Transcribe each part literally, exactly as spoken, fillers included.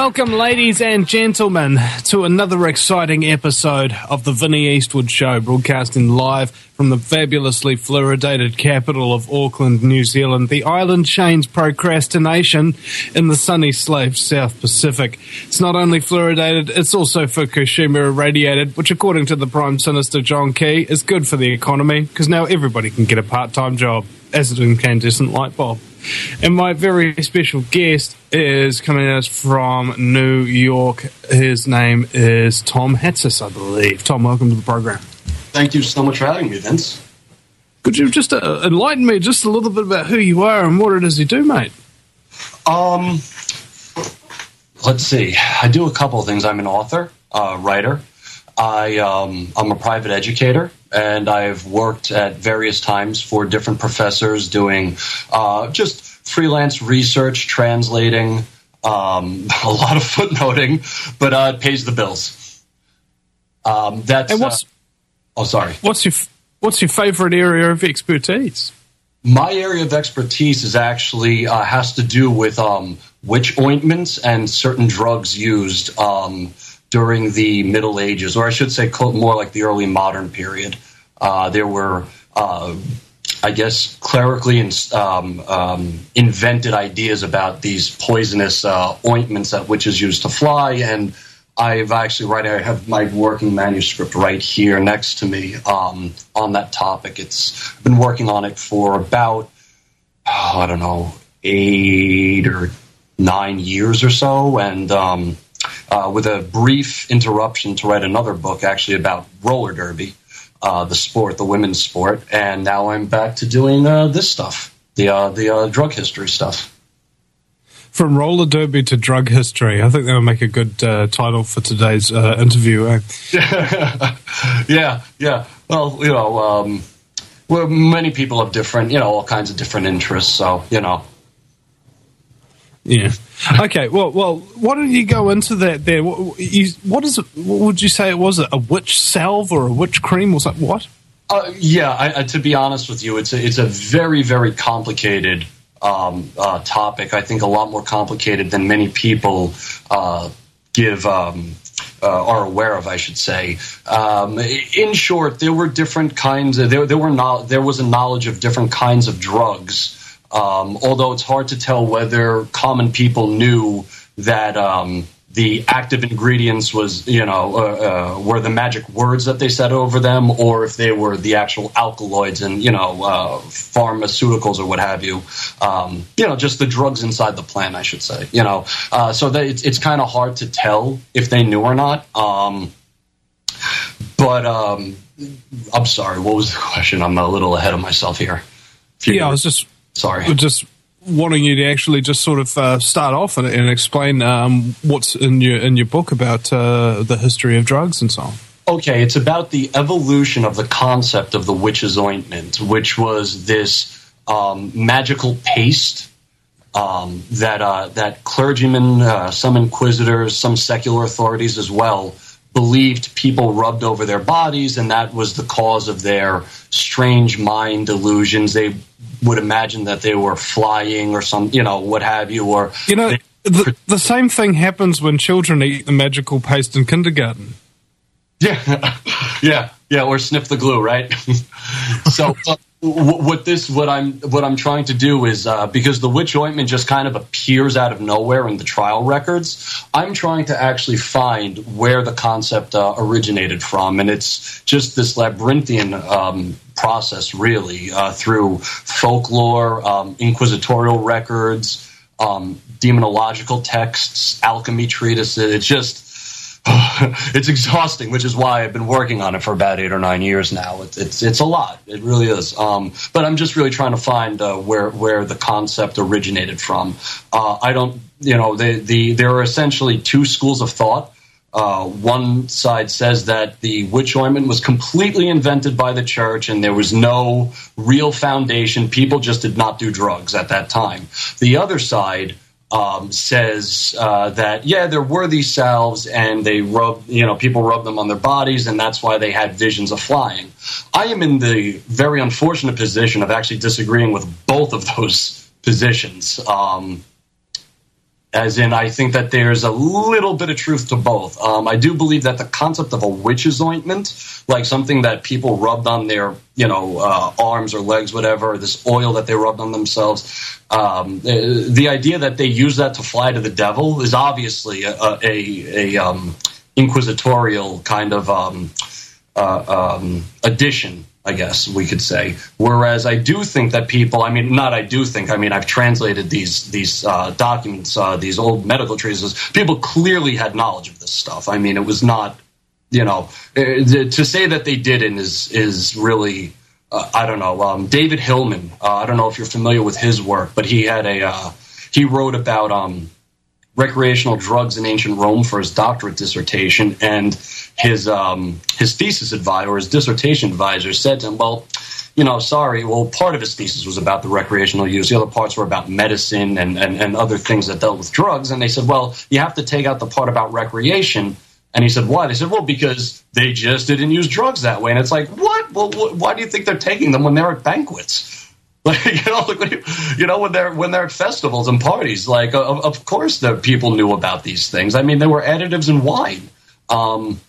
Welcome, ladies and gentlemen, to another exciting episode of the Vinnie Eastwood Show, broadcasting live from the fabulously fluoridated capital of Auckland, New Zealand, the island chain's procrastination in the sunny slave South Pacific. It's not only fluoridated, it's also Fukushima irradiated, which, according to the Prime Minister John Key, is good for the economy, because now everybody can get a part-time job as an incandescent light bulb. And my very special guest is coming at us from New York. His name is Tom Hatsis, I believe. Tom, welcome to the program. Thank you so much for having me, Vince. Could you just uh, enlighten me just a little bit about who you are and what it is you do, mate? Um, let's see. I do a couple of things. I'm an author, uh, writer. I, um, I'm a private educator, and I've worked at various times for different professors doing uh, just freelance research, translating, um, a lot of footnoting, but uh, it pays the bills. Um, that's. And what's, uh, oh, sorry. What's your What's your favorite area of expertise? My area of expertise is actually uh, has to do with um, witch ointments and certain drugs used Um, during the Middle Ages, or I should say more like the early modern period. Uh, there were, uh, I guess, clerically um, um, invented ideas about these poisonous uh, ointments that witches used to fly, and I've actually, right, I have my working manuscript right here next to me um, on that topic. It's I've been working on it for about, oh, I don't know, eight or nine years or so, and um, Uh, with a brief interruption to write another book actually about roller derby, uh, the sport, the women's sport, and now I'm back to doing uh, this stuff, the uh, the uh, drug history stuff. From roller derby to drug history. I think that would make a good uh, title for today's uh, interview. Eh? yeah, yeah. Well, you know, um, well, many people have different, you know, all kinds of different interests, so, you know. Yeah. Okay. Well, well. Why don't you go into that there? What, you, what is it? What would you say it was? A witch salve or a witch cream or something? What? Uh, yeah. I, I, to be honest with you, it's a, it's a very very complicated um, uh, topic. I think a lot more complicated than many people uh, give um, uh, are aware of. I should say. Um, in short, there were different kinds. Of, there there were no, there was a knowledge of different kinds of drugs. Um, although it's hard to tell whether common people knew that um, the active ingredients was, you know, uh, uh, were the magic words that they said over them, or if they were the actual alkaloids and, you know, uh, pharmaceuticals or what have you. Um, you know, just the drugs inside the plant, I should say. You know, uh, so that it's, it's kind of hard to tell if they knew or not. Um, but um, I'm sorry, what was the question? I'm a little ahead of myself here. Yeah, I was just. Sorry. Just wanting you to actually just sort of uh, start off and, and explain um, what's in your in your book about uh, the history of drugs and so on. Okay, it's about the evolution of the concept of the witch's ointment, which was this um, magical paste um, that uh, that clergymen, uh, some inquisitors, some secular authorities as well, believed people rubbed over their bodies, and that was the cause of their strange mind delusions. They would imagine that they were flying or some, you know, what have you. Or you know, they, the, the same thing happens when children eat the magical paste in kindergarten. Yeah, yeah, yeah, or sniff the glue, right? So, uh, what this, what I'm, what I'm trying to do is uh, because the witch ointment just kind of appears out of nowhere in the trial records, I'm trying to actually find where the concept uh, originated from, and it's just this labyrinthian um, process, really, uh, through folklore, um, inquisitorial records, um, demonological texts, alchemy treatises. It's just. It's exhausting, which is why I've been working on it for about eight or nine years now. It's it's, it's a lot. It really is. Um, but I'm just really trying to find uh, where where the concept originated from. Uh, I don't, you know, the the there are essentially two schools of thought. Uh, one side says that the witch ointment was completely invented by the church and there was no real foundation. People just did not do drugs at that time. The other side Um, says uh, that, yeah, there were these salves and they rub, you know, people rubbed them on their bodies and that's why they had visions of flying. I am in the very unfortunate position of actually disagreeing with both of those positions. Um, As in, I think that there's a little bit of truth to both. Um, I do believe that the concept of a witch's ointment, like something that people rubbed on their, you know, uh, arms or legs, whatever, this oil that they rubbed on themselves, um, the, the idea that they use that to fly to the devil is obviously a, a, a um, inquisitorial kind of um, uh, um, addition, I guess we could say. Whereas I do think that people, I mean, not I do think, I mean, I've translated these these uh, documents, uh, these old medical treatises. People clearly had knowledge of this stuff. I mean, it was not, you know, to say that they didn't is, is really, uh, I don't know. Um, David Hillman, uh, I don't know if you're familiar with his work, but he had a, uh, he wrote about um, recreational drugs in ancient Rome for his doctorate dissertation, and his um, his thesis advisor, or his dissertation advisor, said to him, well, you know, sorry, well, part of his thesis was about the recreational use. The other parts were about medicine and, and, and other things that dealt with drugs. And they said, well, you have to take out the part about recreation. And he said, why? They said, well, because they just didn't use drugs that way. And it's like, what? Well, wh- why do you think they're taking them when they're at banquets? Like, you know, like when you, you know, when they're when they're at festivals and parties, like, of, of course, the people knew about these things. I mean, there were additives in wine. Um,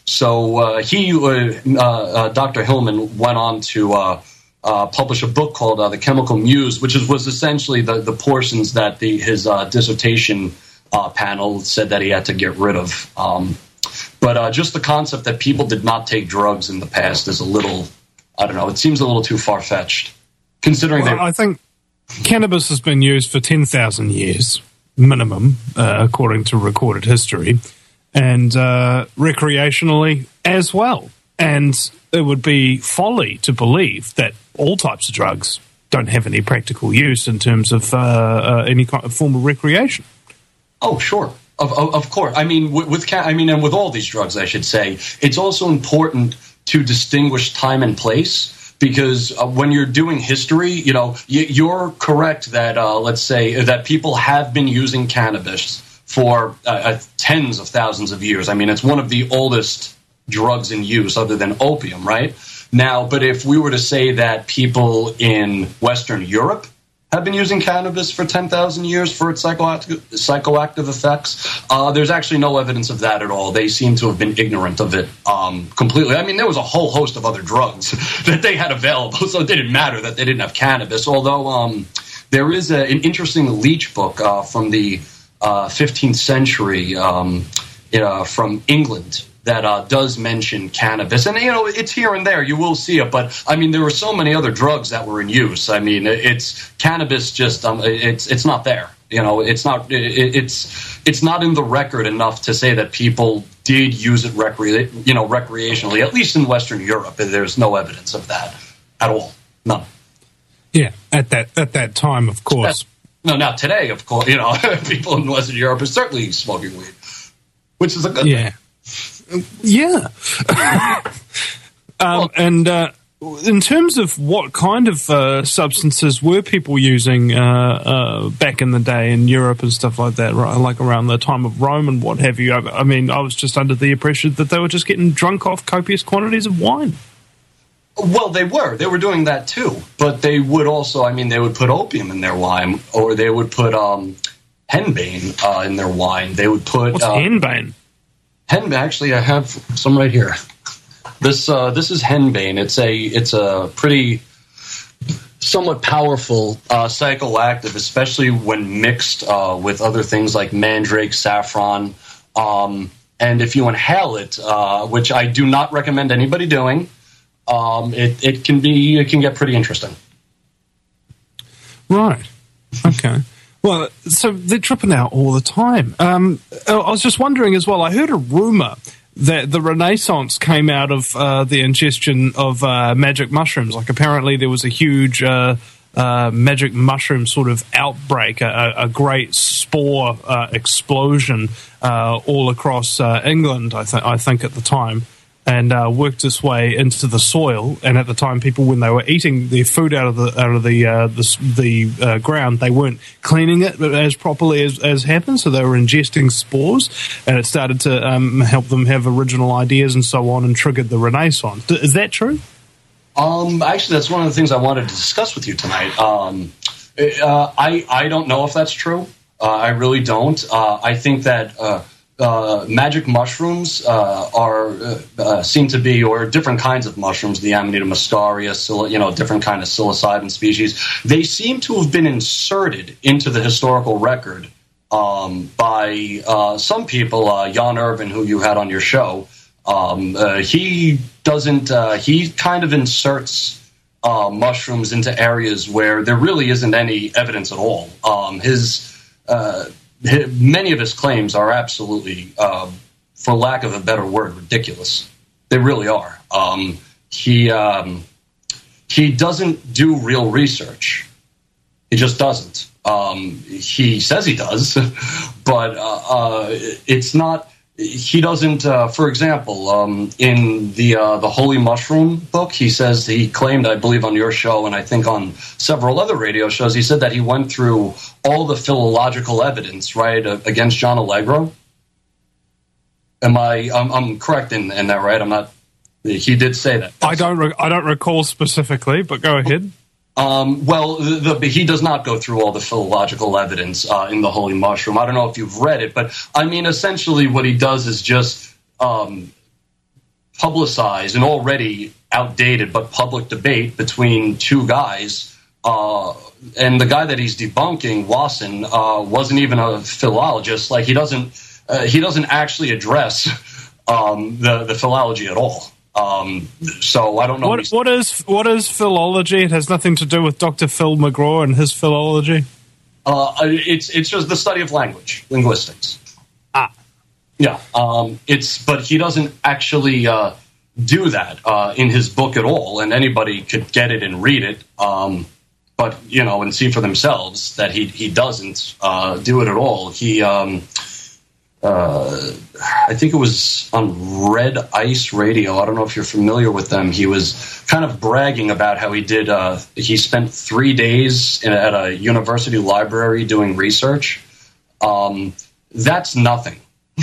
so uh, he, uh, uh, Doctor Hillman, went on to uh, uh, publish a book called uh, The Chemical Muse, which is, was essentially the, the portions that the, his uh, dissertation uh, panel said that he had to get rid of. Um, but uh, just the concept that people did not take drugs in the past is a little, I don't know, it seems a little too far-fetched. Considering well, I think cannabis has been used for ten thousand years, minimum, uh, according to recorded history, and uh, recreationally as well. And it would be folly to believe that all types of drugs don't have any practical use in terms of uh, uh, any kind of form of recreation. Oh, sure. Of, of, of course. I mean, with, with I mean, and with all these drugs, I should say, it's also important to distinguish time and place. Because uh, when you're doing history, you know, y- you're correct that, uh, let's say, that people have been using cannabis for uh, uh, tens of thousands of years. I mean, it's one of the oldest drugs in use other than opium, right? Now, but if we were to say that people in Western Europe have been using cannabis for ten thousand years for its psychoactive, psychoactive effects, uh, there's actually no evidence of that at all. They seem to have been ignorant of it um, completely. I mean, there was a whole host of other drugs that they had available, so it didn't matter that they didn't have cannabis, although um, there is a, an interesting Leech book uh, from the uh, fifteenth century um, uh, from England that uh, does mention cannabis. And, you know, it's here and there. You will see it. But, I mean, there were so many other drugs that were in use. I mean, it's cannabis just, um, it's it's not there. You know, it's not it, it's it's not in the record enough to say that people did use it recre- you know, recreationally, at least in Western Europe. There's no evidence of that at all. None. Yeah, at that at that time, of course. No, not today, of course. You know, people in Western Europe are certainly smoking weed, which is a good yeah. thing. Yeah. um, and uh, in terms of what kind of uh, substances were people using uh, uh, back in the day in Europe and stuff like that, right? Like around the time of Rome and what have you? I, I mean, I was just under the impression that they were just getting drunk off copious quantities of wine. Well, they were. They were doing that too. But they would also, I mean, they would put opium in their wine, or they would put um, henbane uh, in their wine. They would put... What's uh, henbane? Henbane, actually, I have some right here. This uh, this is henbane. It's a it's a pretty somewhat powerful uh, psychoactive, especially when mixed uh, with other things like mandrake, saffron, um, and if you inhale it, uh, which I do not recommend anybody doing, um, it it can be it can get pretty interesting. Right. Okay. Well, so they're tripping out all the time. Um, I was just wondering as well, I heard a rumor that the Renaissance came out of uh, the ingestion of uh, magic mushrooms. Like apparently there was a huge uh, uh, magic mushroom sort of outbreak, a, a great spore uh, explosion uh, all across uh, England, I, th- I think at the time. And uh, worked its way into the soil. And at the time, people, when they were eating their food out of the out of the uh, the, the uh, ground, they weren't cleaning it as properly as, as happened. So they were ingesting spores, and it started to um, help them have original ideas and so on, and triggered the Renaissance. Is that true? Um, actually, that's one of the things I wanted to discuss with you tonight. Um, uh, I I don't know if that's true. Uh, I really don't. Uh, I think that uh, uh, magic mushrooms uh, are uh, uh, seem to be, or different kinds of mushrooms, the Amanita muscaria, sil- you know, different kind of psilocybin species. They seem to have been inserted into the historical record um, by uh, some people. Uh, Jan Irvin, who you had on your show, um, uh, he doesn't. Uh, he kind of inserts uh, mushrooms into areas where there really isn't any evidence at all. Um, his Uh, many of his claims are absolutely, uh, for lack of a better word, ridiculous. They really are. Um, he um, he doesn't do real research. He just doesn't. Um, he says he does, but uh, uh, it's not. He doesn't. Uh, for example, um, in the uh, the Holy Mushroom book, he says he claimed, I believe, on your show, and I think on several other radio shows, he said that he went through all the philological evidence, right, uh, against John Allegro. Am I? I'm, I'm correct in, in that, right? I'm not. He did say that. I don't. Re- I don't recall specifically, but go ahead. Um, well, the, the, he does not go through all the philological evidence uh, in the Holy Mushroom. I don't know if you've read it, but I mean, essentially what he does is just um, publicize an already outdated but public debate between two guys. Uh, and the guy that he's debunking, Wasson, uh, wasn't even a philologist. Like he doesn't, uh, he doesn't actually address um, the the philology at all. Um, so I don't know. What, what is what is philology? It has nothing to do with Doctor Phil McGraw and his philology. Uh, it's it's just the study of language, linguistics. Ah, yeah. Um, it's but he doesn't actually uh, do that uh, in his book at all, and anybody could get it and read it. Um, but you know, and see for themselves that he he doesn't uh, do it at all. He. Um, Uh, I think it was on Red Ice Radio. I don't know if you're familiar with them. He was kind of bragging about how he did. Uh, he spent three days in, at a university library doing research. Um, that's nothing.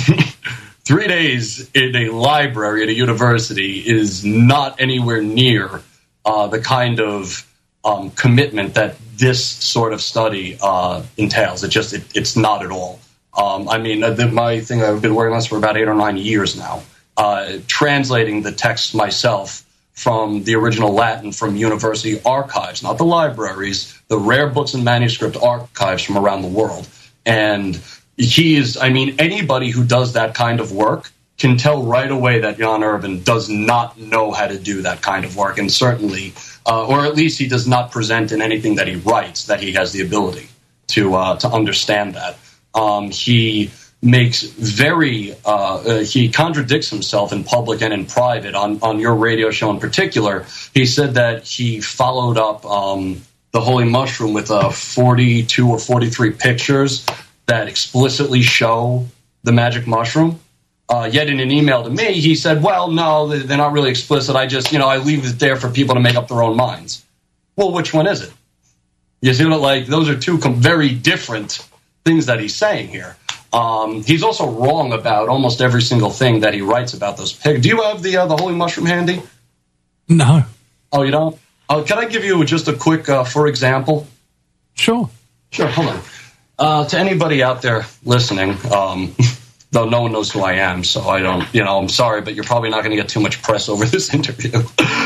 Three days in a library at a university is not anywhere near uh, the kind of um, commitment that this sort of study uh, entails. It just it, it's not at all. Um, I mean, the, my thing, I've been working on this for about eight or nine years now, uh, translating the text myself from the original Latin from university archives, not the libraries, the rare books and manuscript archives from around the world. And he is, I mean, anybody who does that kind of work can tell right away that Jan Irvin does not know how to do that kind of work. And certainly, uh, or at least he does not present in anything that he writes that he has the ability to uh, to understand that. Um, he makes very, uh, uh, he contradicts himself in public and in private. On, on your radio show in particular, he said that he followed up um, the Holy Mushroom with uh, forty-two or forty-three pictures that explicitly show the magic mushroom. Uh, yet in an email to me, he said, well, no, they're not really explicit. I just, you know, I leave it there for people to make up their own minds. Well, which one is it? You see what, like, those are two com- very different things that he's saying here. Um, he's also wrong about almost every single thing that he writes about those pigs. Do you have the uh, the Holy Mushroom handy? No. Oh, you don't? Uh, can I give you just a quick, uh, for example? Sure. Sure, hold on. Uh, to anybody out there listening, um, though no one knows who I am, so I don't, you know, I'm sorry, but you're probably not going to get too much press over this interview.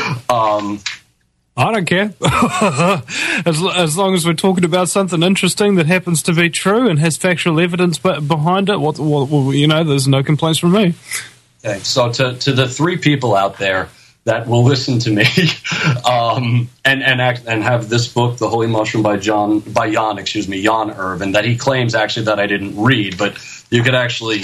um I don't care. as, as long as we're talking about something interesting that happens to be true and has factual evidence behind it, what, what, you know, there's no complaints from me. Okay, so to, to the three people out there that will listen to me um, and and act, and have this book, The Holy Mushroom by John by Jan, excuse me, Jan Irvin, that he claims actually that I didn't read, but you could actually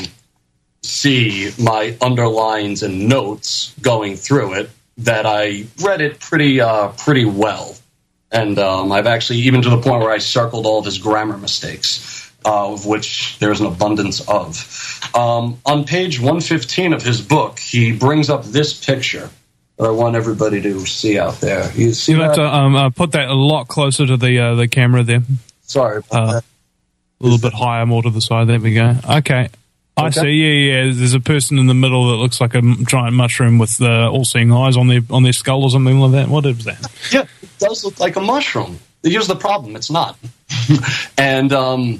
see my underlines and notes going through it. That I read it pretty uh, pretty well. And um, I've actually, even to the point where I circled all of his grammar mistakes, uh, of which there's an abundance of. Um, on page one fifteen of his book, he brings up this picture that I want everybody to see out there. You see you that? have to um, uh, put that a lot closer to the uh, the camera there. Sorry about uh, that. A little bit higher, more to the side. There we go. Okay. I okay. see. Yeah, yeah. There's a person in the middle that looks like a giant mushroom with uh, all-seeing eyes on their on their skull or something like that. What is that? Yeah, it does look like a mushroom. Here's the problem: it's not. and um,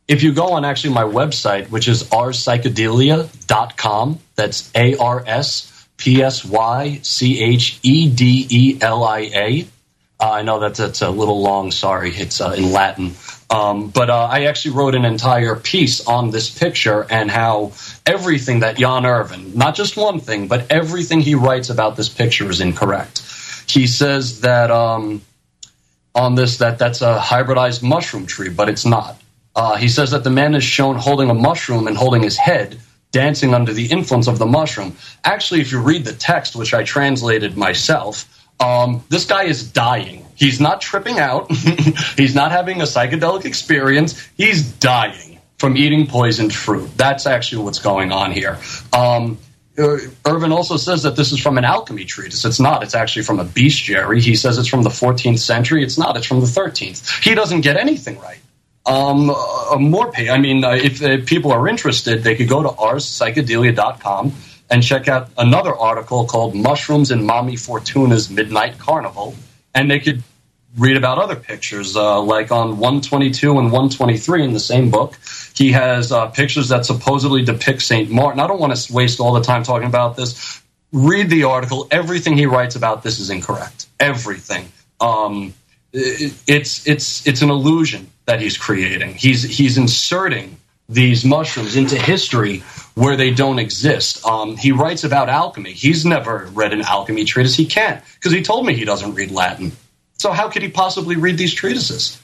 if you go on actually my website, which is ars psychedelia dot com, that's A R S P S Y C H E D E L I A. Uh, I know that's, that's a little long, sorry, it's uh, in Latin. Um, but uh, I actually wrote an entire piece on this picture and how everything that Jan Irvin, not just one thing, but everything he writes about this picture is incorrect. He says that um, on this that that's a hybridized mushroom tree, but it's not. Uh, he says that the man is shown holding a mushroom and holding his head, dancing under the influence of the mushroom. Actually, if you read the text, which I translated myself, Um, this guy is dying. He's not tripping out. He's not having a psychedelic experience. He's dying from eating poisoned fruit. That's actually what's going on here. Um, Irvin also says that this is from an alchemy treatise. It's not. It's actually from a bestiary. He says it's from the fourteenth century. It's not. It's from the thirteenth. He doesn't get anything right. Um, uh, more pay. I mean, uh, if uh, people are interested, they could go to ars psychedelia dot com and check out another article called Mushrooms in Mommy Fortuna's Midnight Carnival, and they could read about other pictures, uh, like on one twenty-two and one twenty-three in the same book. He has uh, pictures that supposedly depict Saint Martin. I don't want to waste all the time talking about this. Read the article. Everything he writes about this is incorrect. Everything. Um, it, it's it's it's an illusion that he's creating. He's he's inserting these mushrooms into history where they don't exist. Um, he writes about alchemy. He's never read an alchemy treatise. He can't, because he told me he doesn't read Latin. So how could he possibly read these treatises?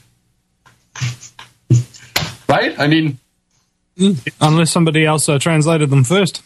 Right? I mean... Unless somebody else uh, translated them first.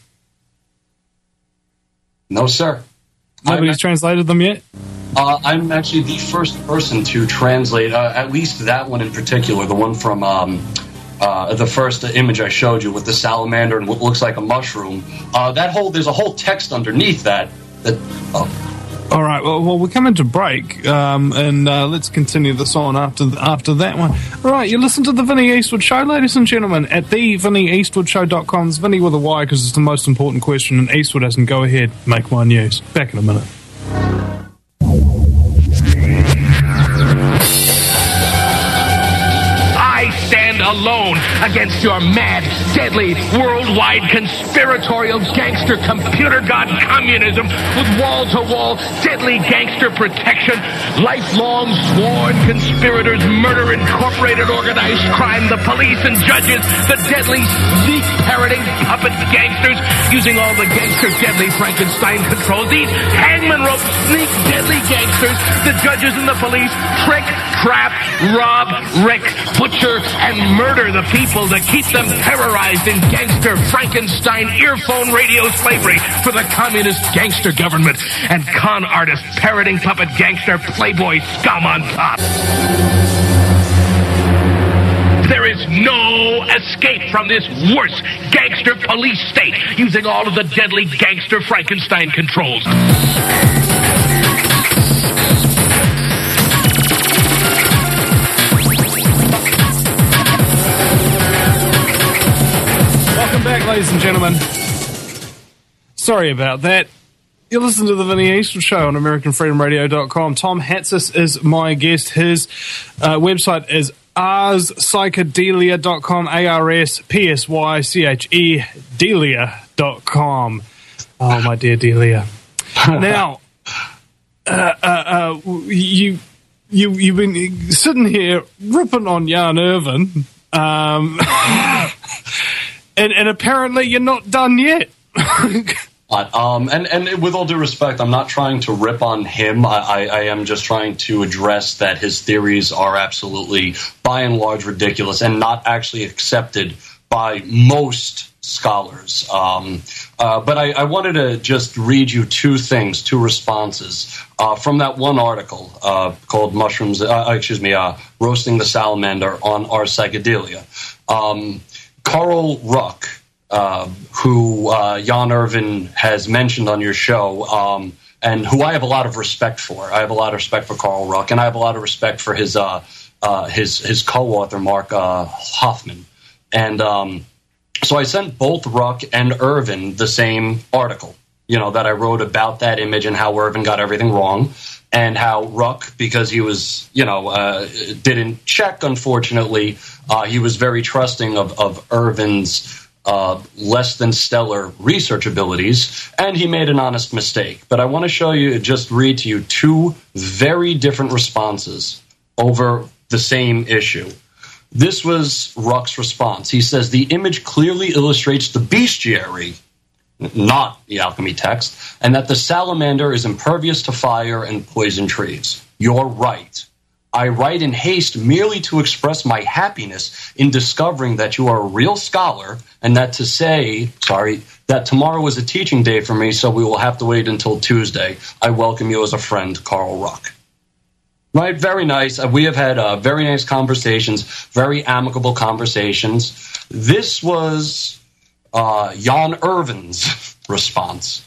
No, sir. Nobody's I'm, translated them yet? Uh, I'm actually the first person to translate, uh, at least that one in particular, the one from... Um, Uh, the first image I showed you with the salamander and what looks like a mushroom. Uh, that whole there's a whole text underneath that. That. Oh. All right. Well, well, we're coming to break, um, and uh, let's continue this on after after that one. All right. You listen to the Vinnie Eastwood Show, ladies and gentlemen, at the vinnie eastwood show dot com. It's Vinnie with a Y because it's the most important question, and Eastwood doesn't go ahead, make my news. Back in a minute. Alone against your mad, deadly, worldwide conspiratorial gangster computer god communism with wall-to-wall deadly gangster protection, lifelong sworn conspirators, murder incorporated organized crime, the police and judges, the deadly sneak parroting puppet gangsters using all the gangster deadly Frankenstein controls. These hangman rope sneak deadly gangsters, the judges and the police trick, trap, rob, wreck, butcher, and murder the people to keep them terrorized in gangster Frankenstein earphone radio slavery for the communist gangster government and con artist parroting puppet gangster playboy scum on top. There is no escape from this worse gangster police state using all of the deadly gangster Frankenstein controls. Welcome back, ladies and gentlemen. Sorry about that. You listen to the Vinnie Eastwood Show on American Freedom Radio dot com. Tom Hatsis is my guest. His uh, website is ars psychedelia dot com, A R S P S Y C H E Delia dot com. Oh, my dear Delia. Now, uh, uh, uh, you, you, you've been sitting here ripping on Jan Irvin. Um... And, and apparently you're not done yet. uh, um, and, and with all due respect, I'm not trying to rip on him. I, I, I am just trying to address that his theories are absolutely, by and large, ridiculous and not actually accepted by most scholars. Um, uh, but I, I wanted to just read you two things, two responses uh, from that one article uh, called "Mushrooms." Uh, excuse me, uh, "Roasting the Salamander" on Ars Psychedelia. Um, Carl Ruck, uh, who uh, Jan Irvin has mentioned on your show, um, and who I have a lot of respect for. I have a lot of respect for Carl Ruck, and I have a lot of respect for his uh, uh, his his co-author Mark uh, Hoffman. And um, so I sent both Ruck and Irvin the same article, you know, that I wrote about that image and how Irvin got everything wrong. and how Ruck, because he was, you know, uh, didn't check, unfortunately, uh, he was very trusting of, of Irvin's uh, less than stellar research abilities, and he made an honest mistake. But I want to show you, just read to you two very different responses over the same issue. This was Ruck's response. He says, the image clearly illustrates the bestiary, not the alchemy text, and that the salamander is impervious to fire and poison trees. You're right. I write in haste merely to express my happiness in discovering that you are a real scholar, and that to say, sorry, that tomorrow is a teaching day for me, so we will have to wait until Tuesday. I welcome you as a friend, Carl Ruck. Right, very nice. We have had uh, very nice conversations, very amicable conversations. This was uh, Jan Irvin's response.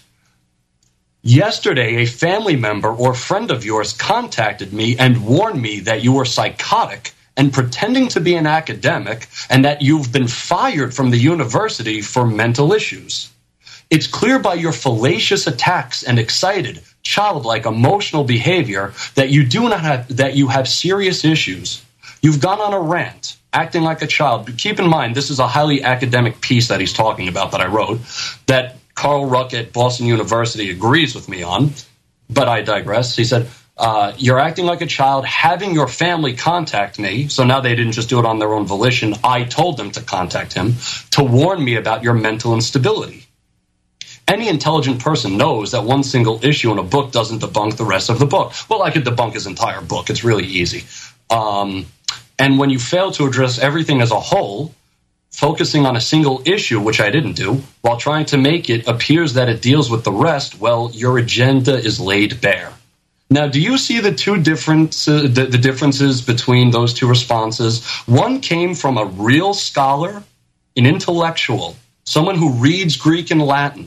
Yesterday, a family member or friend of yours contacted me and warned me that you were psychotic and pretending to be an academic, and that you've been fired from the university for mental issues. It's clear by your fallacious attacks and excited, childlike, emotional behavior that you do not have that you have serious issues. You've gone on a rant, acting like a child. But keep in mind, this is a highly academic piece that he's talking about that I wrote, that Carl Ruck at Boston University agrees with me on, but I digress. He said, uh, you're acting like a child, having your family contact me, so now they didn't just do it on their own volition. I told them to contact him, to warn me about your mental instability. Any intelligent person knows that one single issue in a book doesn't debunk the rest of the book. Well, I could debunk his entire book. It's really easy. Um, and when you fail to address everything as a whole, focusing on a single issue, which I didn't do, while trying to make it appears that it deals with the rest, well, your agenda is laid bare. Now, do you see the two difference, uh, the, the differences between those two responses? One came from a real scholar, an intellectual, someone who reads Greek and Latin,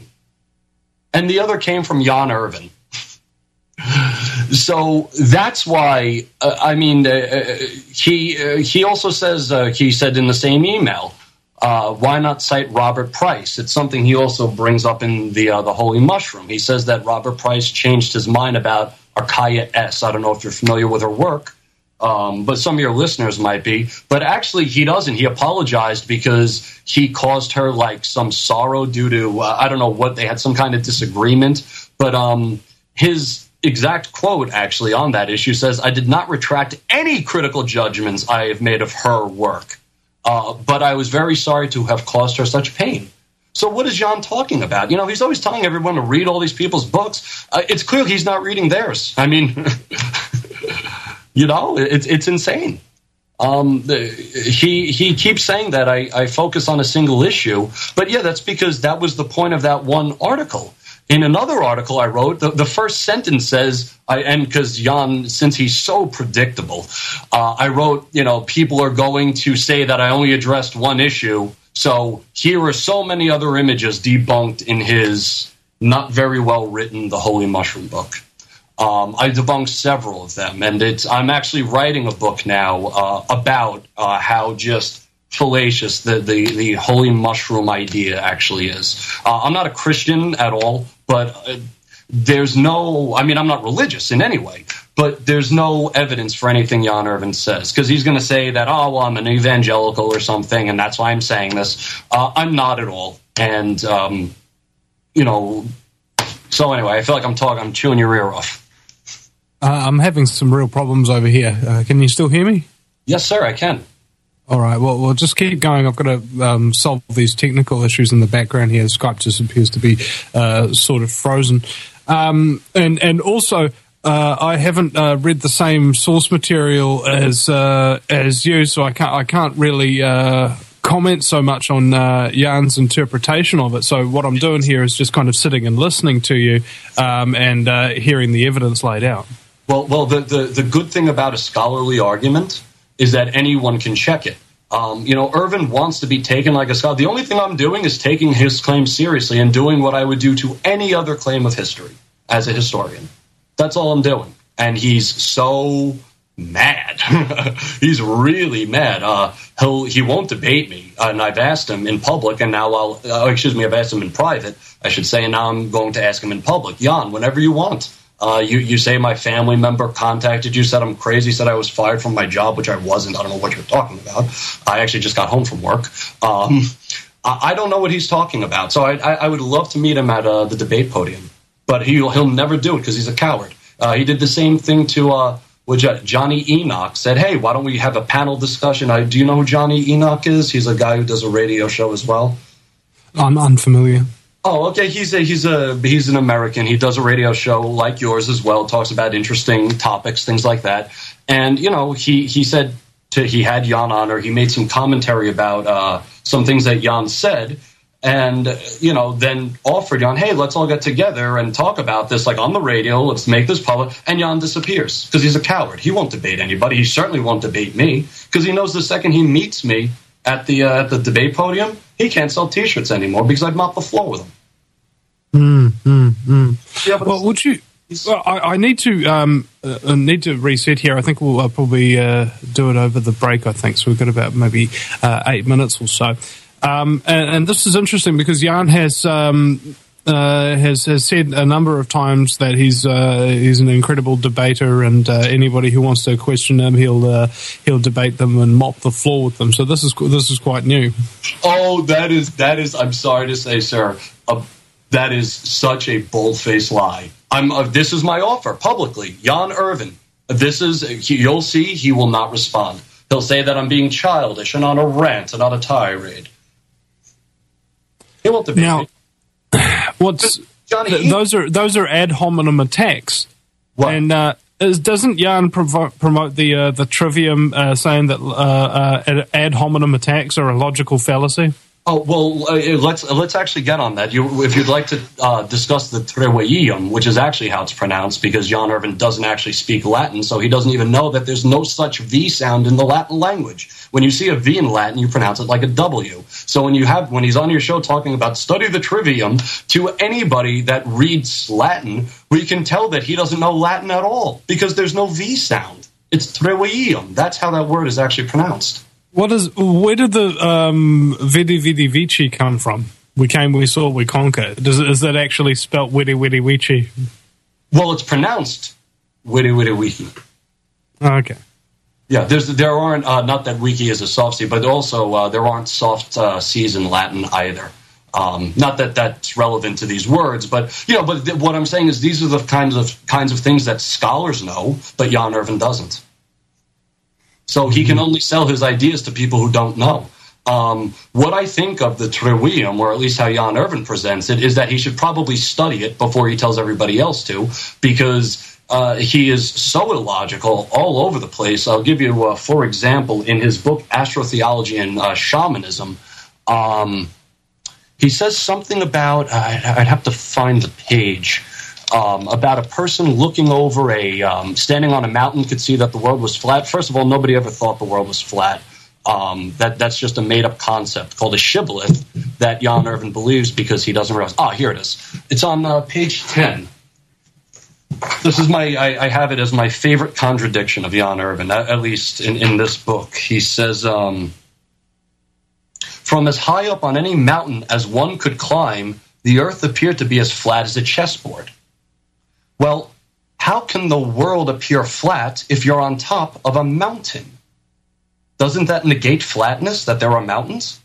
and the other came from Jan Irvin. So that's why, uh, I mean, uh, he uh, he also says, uh, he said in the same email, uh, why not cite Robert Price? It's something he also brings up in the uh, the Holy Mushroom. He says that Robert Price changed his mind about Archaea S. I don't know if you're familiar with her work, um, but some of your listeners might be. But actually, he doesn't. He apologized because he caused her like some sorrow due to, uh, I don't know what, they had some kind of disagreement. But um, his exact quote actually on that issue says, I did not retract any critical judgments I have made of her work, uh, but I was very sorry to have caused her such pain. So what is Jan talking about? You know, he's always telling everyone to read all these people's books. Uh, it's clear he's not reading theirs. I mean, you know, it's it's insane. Um, the, he he keeps saying that I, I focus on a single issue, but yeah, that's because that was the point of that one article. In another article I wrote, the, the first sentence says, I, and because Jan, since he's so predictable, uh, I wrote, you know, people are going to say that I only addressed one issue, so here are so many other images debunked in his not very well written The Holy Mushroom book. Um, I debunked several of them, and it's I'm actually writing a book now uh, about uh, how just fallacious the, the, the Holy Mushroom idea actually is. Uh, I'm not a Christian at all, but uh, there's no, I mean, I'm not religious in any way, but there's no evidence for anything Jan Irvin says, because he's going to say that, oh, well, I'm an evangelical or something, and that's why I'm saying this. Uh, I'm not at all. And, um, you know, so anyway, I feel like I'm talking, I'm chewing your ear off. Uh, I'm having some real problems over here. Uh, can you still hear me? Yes, sir, I can. All right, well, we'll just keep going. I've got to um, solve these technical issues in the background here. Skype just appears to be uh, sort of frozen. Um, and, and also, uh, I haven't uh, read the same source material as uh, as you, so I can't I can't really uh, comment so much on uh, Jan's interpretation of it. So what I'm doing here is just kind of sitting and listening to you um, and uh, hearing the evidence laid out. Well, well, the, the, the good thing about a scholarly argument is that anyone can check it. Um, you know, Irvin wants to be taken like a scholar. The only thing I'm doing is taking his claim seriously and doing what I would do to any other claim of history as a historian. That's all I'm doing. And he's so mad. He's really mad. Uh, he'll, he won't debate me. Uh, and I've asked him in public, and now I'll, uh, excuse me, I've asked him in private, I should say, and now I'm going to ask him in public. Jan, whenever you want. Uh, you, you say my family member contacted you, said I'm crazy, said I was fired from my job, which I wasn't. I don't know what you're talking about. I actually just got home from work. Um, I, I don't know what he's talking about. So I, I, I would love to meet him at uh, the debate podium. But he'll, he'll never do it because he's a coward. Uh, he did the same thing to uh, which, uh, Johnny Enoch, said, hey, why don't we have a panel discussion? I, do you know who Johnny Enoch is? He's a guy who does a radio show as well. I'm unfamiliar. Oh, okay. He's a he's a he's an American. He does a radio show like yours as well. Talks about interesting topics, things like that. And you know, he he said to he had Jan on, or he made some commentary about uh, some things that Jan said, and you know, then offered Jan, hey, let's all get together and talk about this, like on the radio. Let's make this public. And Jan disappears because he's a coward. He won't debate anybody. He certainly won't debate me because he knows the second he meets me at the uh, at the debate podium, he can't sell T-shirts anymore because I've mopped the floor with him. Mm, mm, mm. Yeah, but well, would you? Well, I, I need to um, uh, need to reset here. I think we'll uh, probably uh, do it over the break. I think so. We've got about maybe uh, eight minutes or so. Um, and, and this is interesting because Jan has um, uh, has has said a number of times that he's uh, he's an incredible debater, and uh, anybody who wants to question him, he'll uh, he'll debate them and mop the floor with them. So this is this is quite new. Oh, that is that is. I'm sorry to say, sir. Uh, That is such a bold-faced lie. I'm. Uh, this is my offer publicly. Jan Irvin. This is. He, you'll see. He will not respond. He'll say that I'm being childish and on a rant and on a tirade. He won't debate now, me. What's Johnny? th- those are those are ad hominem attacks. What? And uh, is, doesn't Jan provo- promote the uh, the trivium uh, saying that uh, uh, ad hominem attacks are a logical fallacy? Oh well, uh, let's let's actually get on that. You, if you'd like to uh, discuss the Treveium, which is actually how it's pronounced, because Jan Irvin doesn't actually speak Latin, so he doesn't even know that there's no such V sound in the Latin language. When you see a V in Latin, you pronounce it like a W. So when you have when he's on your show talking about study the Trivium to anybody that reads Latin, we can tell that he doesn't know Latin at all because there's no V sound. It's Treveium. That's how that word is actually pronounced. What is? Where did the um, Vidi Vidi Vici come from? We came, we saw, we conquered. Does, is that actually spelt Witty Witty Vici? Well, it's pronounced Witty Witty Wiki. Oh, okay. Yeah, there's there aren't uh, not that wiki is a soft C, but also uh, there aren't soft uh, C's in Latin either. Um, not that that's relevant to these words, but you know. But th- what I'm saying is these are the kinds of kinds of things that scholars know, but Jan Irvin doesn't. So he can only sell his ideas to people who don't know. Um, what I think of the Trivium, or at least how Jan Irvin presents it, is that he should probably study it before he tells everybody else to, because uh, he is so illogical all over the place. I'll give you, uh, for example, in his book Astrotheology and uh, Shamanism, um, he says something about, uh, I'd have to find the page, Um, about a person looking over a, um, standing on a mountain could see that the world was flat. First of all, nobody ever thought the world was flat. Um, that That's just a made-up concept called a shibboleth that Jan Irvin believes because he doesn't realize. Ah, here it is. It's on uh, page ten. This is my, I, I have it as my favorite contradiction of Jan Irvin, at, at least in, in this book. He says, um, from as high up on any mountain as one could climb, the earth appeared to be as flat as a chessboard. Well, how can the world appear flat if you're on top of a mountain? Doesn't that negate flatness, that there are mountains?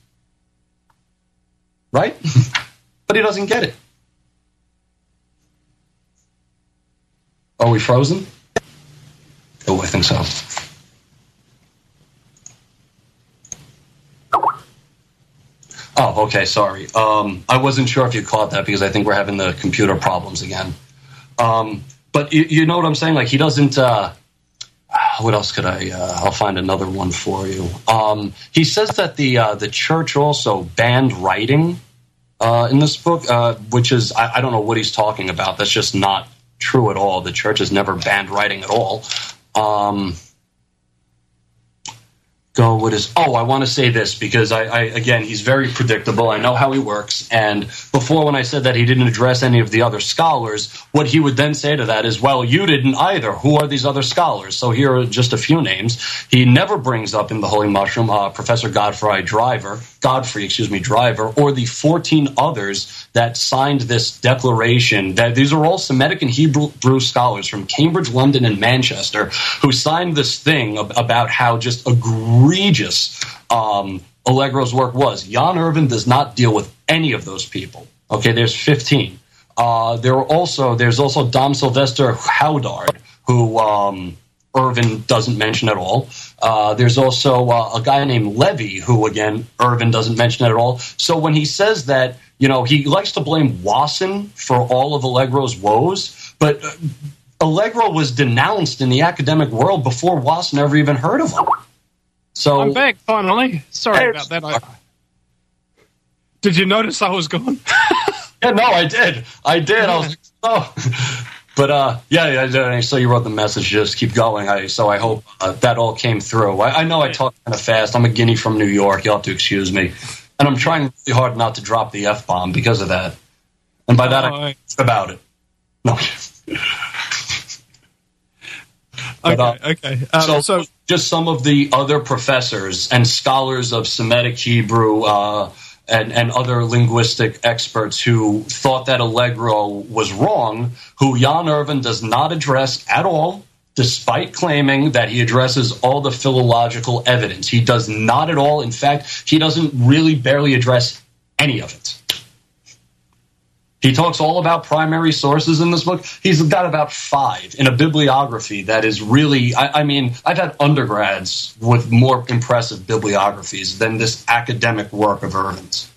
Right? But he doesn't get it. Are we frozen? Oh, I think so. Oh, okay, sorry. Um, I wasn't sure if you caught that because I think we're having the computer problems again. Um, but you, you know what I'm saying? Like he doesn't. Uh, what else could I? Uh, I'll find another one for you. Um, he says that the uh, the church also banned writing uh, in this book, uh, which is I, I don't know what he's talking about. That's just not true at all. The church has never banned writing at all. Um, Go what is? Oh, I want to say this because I, I again he's very predictable. I know how he works. And before, when I said that he didn't address any of the other scholars, what he would then say to that is, "Well, you didn't either. Who are these other scholars?" So here are just a few names. He never brings up in the Holy Mushroom uh, Professor Godfrey Driver, Godfrey, excuse me, Driver, or the fourteen others that signed this declaration. That these are all Semitic and Hebrew scholars from Cambridge, London, and Manchester who signed this thing about how just egregious um, Allegro's work was. Jan Irvin does not deal with any of those people. Okay, there's fifteen. Uh, there are also there's also Dom Sylvester Houdard, who um, Irvin doesn't mention at all. Uh, there's also uh, a guy named Levy, who again Irvin doesn't mention at all. So when he says that, you know, he likes to blame Wasson for all of Allegro's woes, but uh, Allegro was denounced in the academic world before Wasson ever even heard of him. So I'm back finally. Sorry about that. I, did you notice I was gone? Yeah, no, I did. I did. Yeah. I was like, oh. But, uh, yeah, yeah, I saw you wrote the message. Just keep going. I, so I hope uh, that all came through. I, I know I talk kind of fast. I'm a guinea from New York. You'll have to excuse me. And I'm trying really hard not to drop the F-bomb because of that. And by that, oh, I about it. No. But, uh, okay, okay. Um, so, so just some of the other professors and scholars of Semitic Hebrew uh, and, and other linguistic experts who thought that Allegro was wrong, who Jan Irvin does not address at all, despite claiming that he addresses all the philological evidence. He does not at all. In fact, he doesn't really barely address any of it. He talks all about primary sources in this book. He's got about five in a bibliography that is really, I, I mean, I've had undergrads with more impressive bibliographies than this academic work of Irvin's.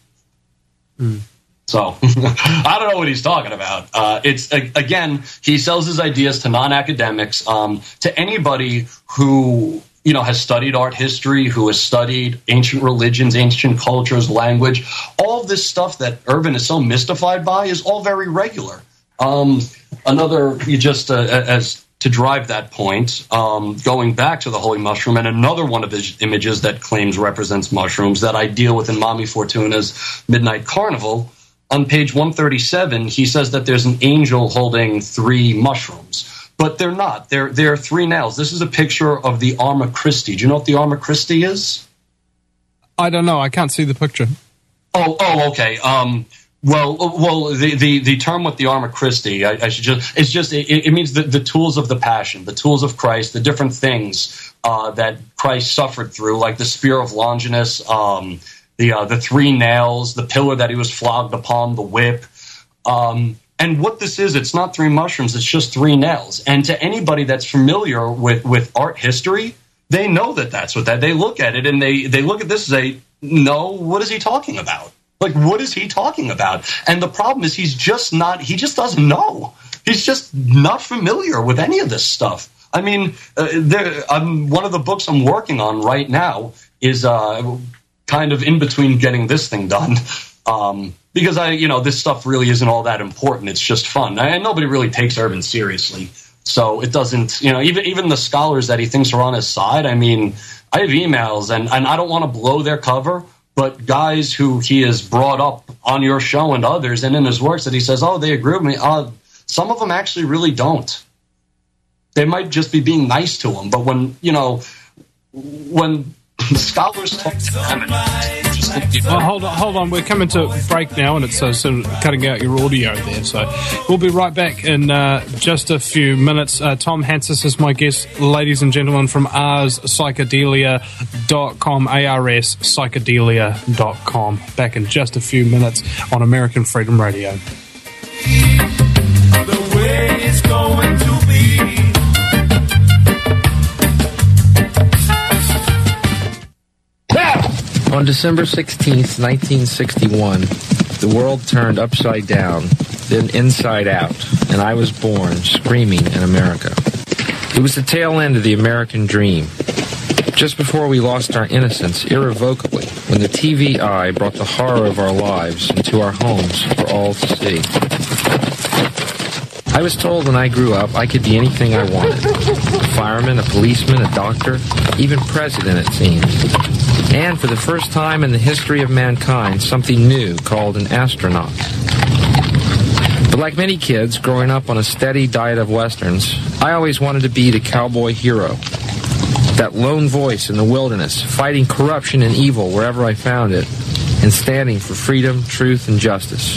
Mm. So I don't know what he's talking about. Uh, it's again, he sells his ideas to non-academics, um, to anybody who, you know, has studied art history, who has studied ancient religions, ancient cultures, language. All of this stuff that Irvin is so mystified by is all very regular. Um, another, you just uh, as to drive that point, um, going back to the holy mushroom, and another one of his images that claims represents mushrooms that I deal with in Mami Fortuna's Midnight Carnival. On page one thirty-seven, he says that there's an angel holding three mushrooms. But they're not. They're, they're three nails. This is a picture of the Arma Christi. Do you know what the Arma Christi is? I don't know. I can't see the picture. Oh, oh, okay. Um, well, well, the, the, the term with the Arma Christi, I, I should just, it's just, it, it means the, the tools of the passion, the tools of Christ, the different things uh, that Christ suffered through, like the spear of Longinus, um, the uh, the three nails, the pillar that he was flogged upon, the whip. Um, and what this is, it's not three mushrooms, it's just three nails. And to anybody that's familiar with, with art history, they know that that's what that, they look at it and they, they look at this and say, no, what is he talking about? Like, what is he talking about? And the problem is he's just not, he just doesn't know. He's just not familiar with any of this stuff. I mean, uh, there, I'm, one of the books I'm working on right now is uh, kind of in between getting this thing done. Um, because I, you know, this stuff really isn't all that important. It's just fun. And nobody really takes Irvin seriously. So it doesn't, you know, even, even the scholars that he thinks are on his side. I mean, I have emails and, and I don't want to blow their cover, but guys who he has brought up on your show and others and in his works that he says, oh, they agree with me. Uh, some of them actually really don't. They might just be being nice to him. But when, you know, when scholars talk to them, just, well, hold on, hold on. We're coming to a break now, and it's uh, sort of cutting out your audio there. So we'll be right back in uh, just a few minutes. Uh, Tom Hansis is my guest, ladies and gentlemen, from ars psychedelia dot com, A R S psychedelia dot com. Back in just a few minutes on American Freedom Radio. The way it's going to be. On December sixteenth, nineteen sixty-one, the world turned upside down, then inside out, and I was born screaming in America. It was the tail end of the American dream. Just before we lost our innocence irrevocably, when the T V eye brought the horror of our lives into our homes for all to see. I was told when I grew up I could be anything I wanted. A fireman, a policeman, a doctor, even president, it seemed. And for the first time in the history of mankind, something new called an astronaut. But like many kids growing up on a steady diet of westerns, I always wanted to be the cowboy hero. That lone voice in the wilderness, fighting corruption and evil wherever I found it, and standing for freedom, truth, and justice.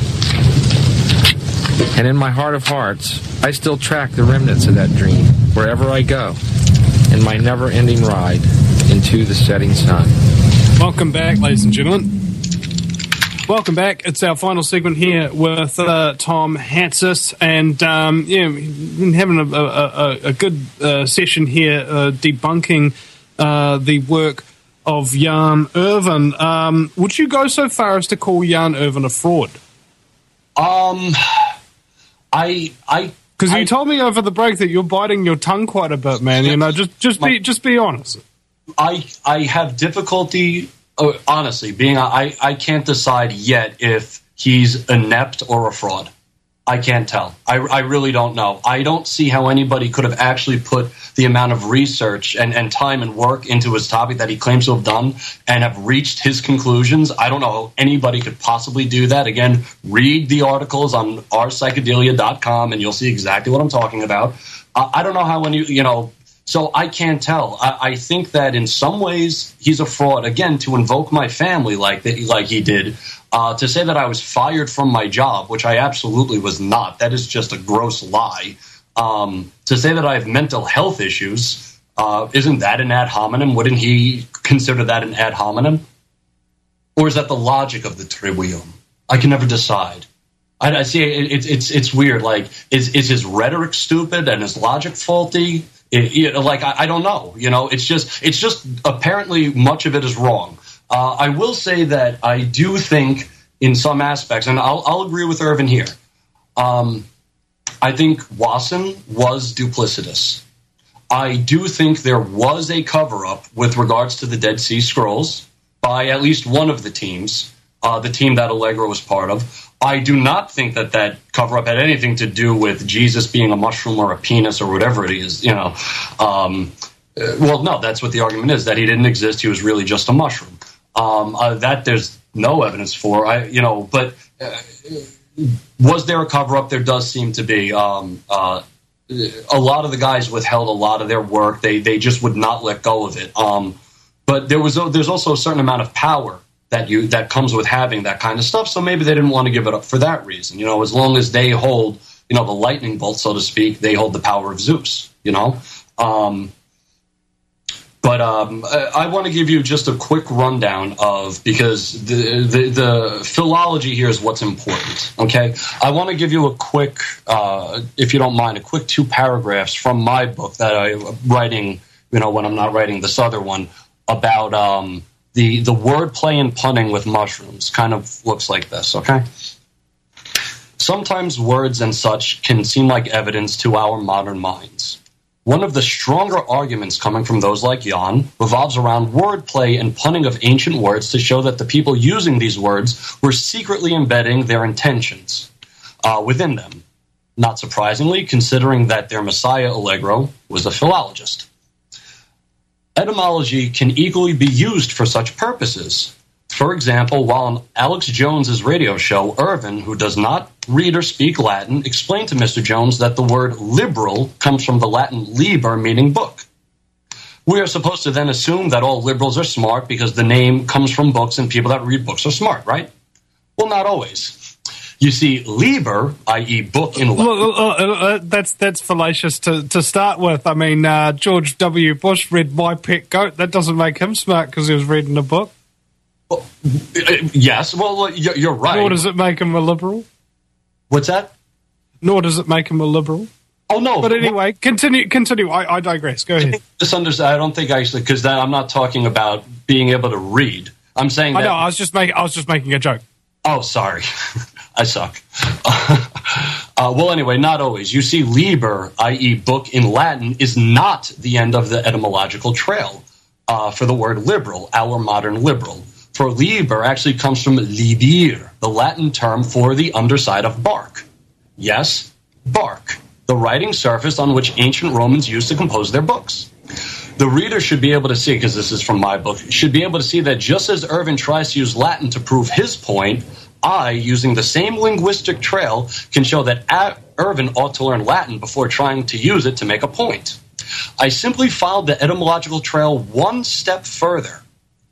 And in my heart of hearts, I still track the remnants of that dream wherever I go in my never-ending ride into the setting sun. Welcome back, ladies and gentlemen. Welcome back. It's our final segment here with uh, Tom Hatsis, and um, yeah, we've been having a, a, a good uh, session here uh, debunking uh, the work of Jan Irvin. Um, would you go so far as to call Jan Irvin a fraud? Um, I, I, because you I, told me over the break that you're biting your tongue quite a bit, man. You know, just just be just be honest. I, I have difficulty. Oh, honestly, being I, I can't decide yet if he's inept or a fraud. I can't tell. I, I really don't know. I don't see how anybody could have actually put the amount of research and, and time and work into his topic that he claims to have done and have reached his conclusions. I don't know how anybody could possibly do that. Again, read the articles on our psychedelia dot com and you'll see exactly what I'm talking about. Uh, I don't know how any, you know, so I can't tell. I, I think that in some ways he's a fraud. Again, to invoke my family like that, like he did, uh, to say that I was fired from my job, which I absolutely was not. That is just a gross lie. Um, to say that I have mental health issues, uh, isn't that an ad hominem? Wouldn't he consider that an ad hominem? Or is that the logic of the trivium? I can never decide. I, I see it, it's it's it's weird. Like, is is his rhetoric stupid and his logic faulty? It, you know, like I, I don't know, you know, it's just it's just apparently much of it is wrong. Uh, I will say that I do think in some aspects, and I'll, I'll agree with Irvin here. Um, I think Wasson was duplicitous. I do think there was a cover-up with regards to the Dead Sea Scrolls by at least one of the teams, uh, the team that Allegra was part of. I do not think that that cover-up had anything to do with Jesus being a mushroom or a penis or whatever it is, you know. Um, well, no, that's what the argument is, that he didn't exist. He was really just a mushroom. Um, uh, that there's no evidence for, I, you know, but uh, was there a cover-up? There does seem to be. Um, uh, a lot of the guys withheld a lot of their work. They they just would not let go of it. Um, but there was there's also a certain amount of power that you that comes with having that kind of stuff. So maybe they didn't want to give it up for that reason. You know, as long as they hold, you know, the lightning bolt, so to speak, they hold the power of Zeus, you know. Um, but um, I, I want to give you just a quick rundown of, because the, the, the philology here is what's important, okay? I want to give you a quick, uh, if you don't mind, a quick two paragraphs from my book that I'm writing, you know, when I'm not writing this other one, about um, the, the wordplay and punning with mushrooms. Kind of looks like this, okay? Sometimes words and such can seem like evidence to our modern minds. One of the stronger arguments coming from those like Jan revolves around wordplay and punning of ancient words to show that the people using these words were secretly embedding their intentions uh, within them. Not surprisingly, considering that their messiah, Allegro, was a philologist. Etymology can equally be used for such purposes. For example, while on Alex Jones's radio show, Irvin, who does not read or speak Latin, explained to Mister Jones that the word liberal comes from the Latin liber, meaning book. We are supposed to then assume that all liberals are smart because the name comes from books and people that read books are smart, right? Well, not always. You see, liber, that is book in Latin. Well, uh, uh, that's that's fallacious to, to start with. I mean, uh, George W. Bush read My Pet Goat. That doesn't make him smart because he was reading a book. Well, yes, well, you're right. Nor does it make him a liberal. What's that? Nor does it make him a liberal. Oh, no. But anyway, continue. Continue. I, I digress. Go ahead. Misunderstand. I don't think actually, because I'm not talking about being able to read. I'm saying that. I know. I was just making. I was just making a joke. Oh, sorry. I suck. uh, well, anyway, not always. You see, liber, that is book in Latin, is not the end of the etymological trail uh, for the word liberal, our modern liberal. For liber actually comes from libir, the Latin term for the underside of bark. Yes, bark, the writing surface on which ancient Romans used to compose their books. The reader should be able to see, because this is from my book, should be able to see that just as Irvin tries to use Latin to prove his point, I, using the same linguistic trail, can show that Irvin ought to learn Latin before trying to use it to make a point. I simply followed the etymological trail one step further.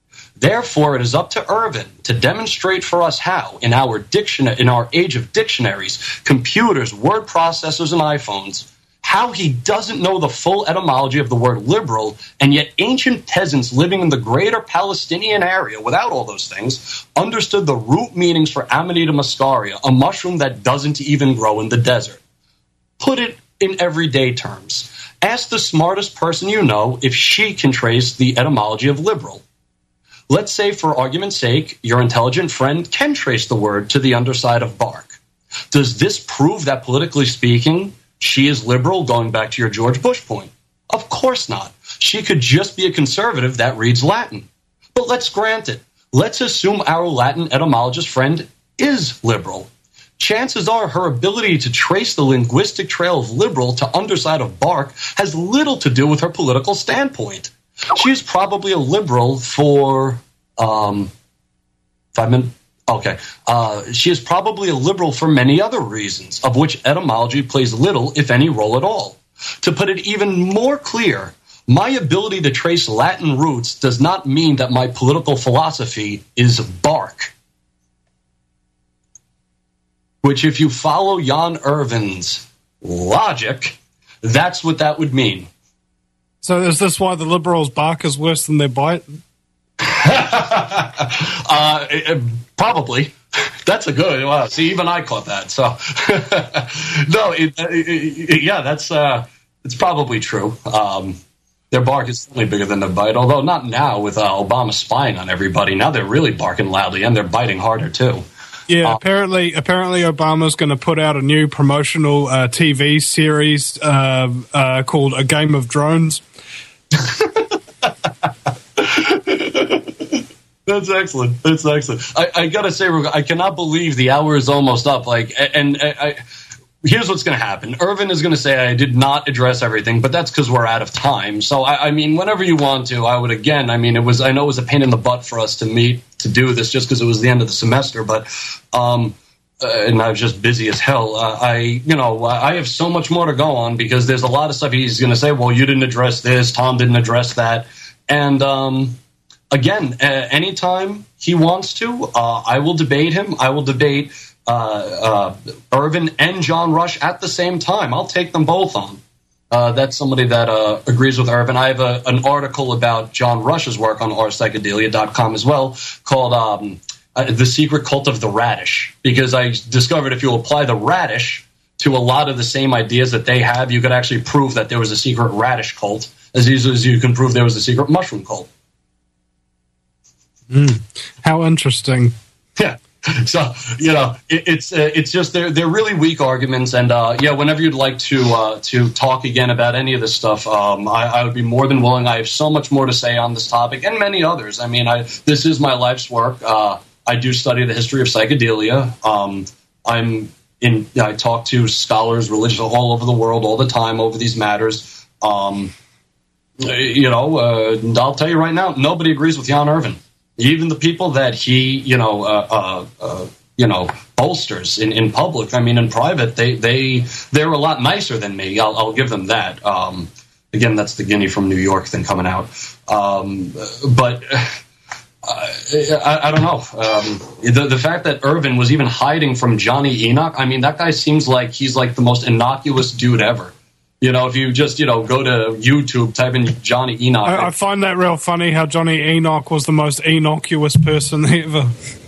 Therefore, it is up to Irvin to demonstrate for us how, in our dictionary, in our age of dictionaries, computers, word processors, and iPhones, how he doesn't know the full etymology of the word liberal, and yet ancient peasants living in the greater Palestinian area, without all those things, understood the root meanings for Amanita muscaria, a mushroom that doesn't even grow in the desert. Put it in everyday terms. Ask the smartest person you know if she can trace the etymology of liberal. Let's say, for argument's sake, your intelligent friend can trace the word to the underside of bark. Does this prove that, politically speaking, she is liberal, going back to your George Bush point? Of course not. She could just be a conservative that reads Latin. But let's grant it. Let's assume our Latin etymologist friend is liberal. Chances are her ability to trace the linguistic trail of liberal to underside of bark has little to do with her political standpoint. She is probably a liberal for um, five minutes. Okay. Uh, she is probably a liberal for many other reasons, of which etymology plays little, if any, role at all. To put it even more clear, my ability to trace Latin roots does not mean that my political philosophy is bark. Which, if you follow Jan Irvin's logic, that's what that would mean. So is this why the Liberals' bark is worse than their bite? uh, probably. That's a good. Wow. See, even I caught that. So, no, it, it, it, yeah, that's uh, it's probably true. Um, their bark is certainly bigger than their bite, although not now with uh, Obama spying on everybody. Now they're really barking loudly and they're biting harder too. Yeah, uh, apparently, apparently Obama's going to put out a new promotional uh, T V series uh, uh, called A Game of Drones. That's excellent. That's excellent. I, I gotta say, I cannot believe the hour is almost up. Like, and, and I, here's what's going to happen. Irvin is going to say I did not address everything, but that's because we're out of time. So, I, I mean, whenever you want to, I would again. I mean, it was. I know it was a pain in the butt for us to meet to do this, just because it was the end of the semester. But, um, uh, and I was just busy as hell. Uh, I, you know, I have so much more to go on because there's a lot of stuff he's going to say. Well, you didn't address this. Tom didn't address that, and. um Again, uh, anytime he wants to, uh, I will debate him. I will debate uh, uh, Irvin and John Rush at the same time. I'll take them both on. Uh, that's somebody that uh, agrees with Irvin. I have a, an article about John Rush's work on our psychedelia dot com as well called um, uh, The Secret Cult of the Radish, because I discovered if you apply the radish to a lot of the same ideas that they have, you could actually prove that there was a secret radish cult as easily as you can prove there was a secret mushroom cult. Mm, how interesting. Yeah. So, you know, it, it's uh, it's just they're they're really weak arguments, and uh, yeah, whenever you'd like to uh, to talk again about any of this stuff, um, I, I would be more than willing. I have so much more to say on this topic and many others. I mean, I this is my life's work. Uh, I do study the history of psychedelia. Um, I'm in. I talk to scholars, religious all over the world, all the time over these matters. Um, you know, uh, I'll tell you right now, nobody agrees with Jan Irvin. Even the people that he, you know, uh, uh, uh, you know, bolsters in, in public. I mean, in private, they they they're a lot nicer than me. I'll, I'll give them that. Um, again, that's the Guinea from New York thing coming out. Um, but uh, I, I don't know. Um, the the fact that Irvin was even hiding from Johnny Enoch. I mean, that guy seems like he's like the most innocuous dude ever. You know, if you just, you know, go to YouTube, type in Johnny Enoch. I, I find that real funny how Johnny Enoch was the most innocuous person ever.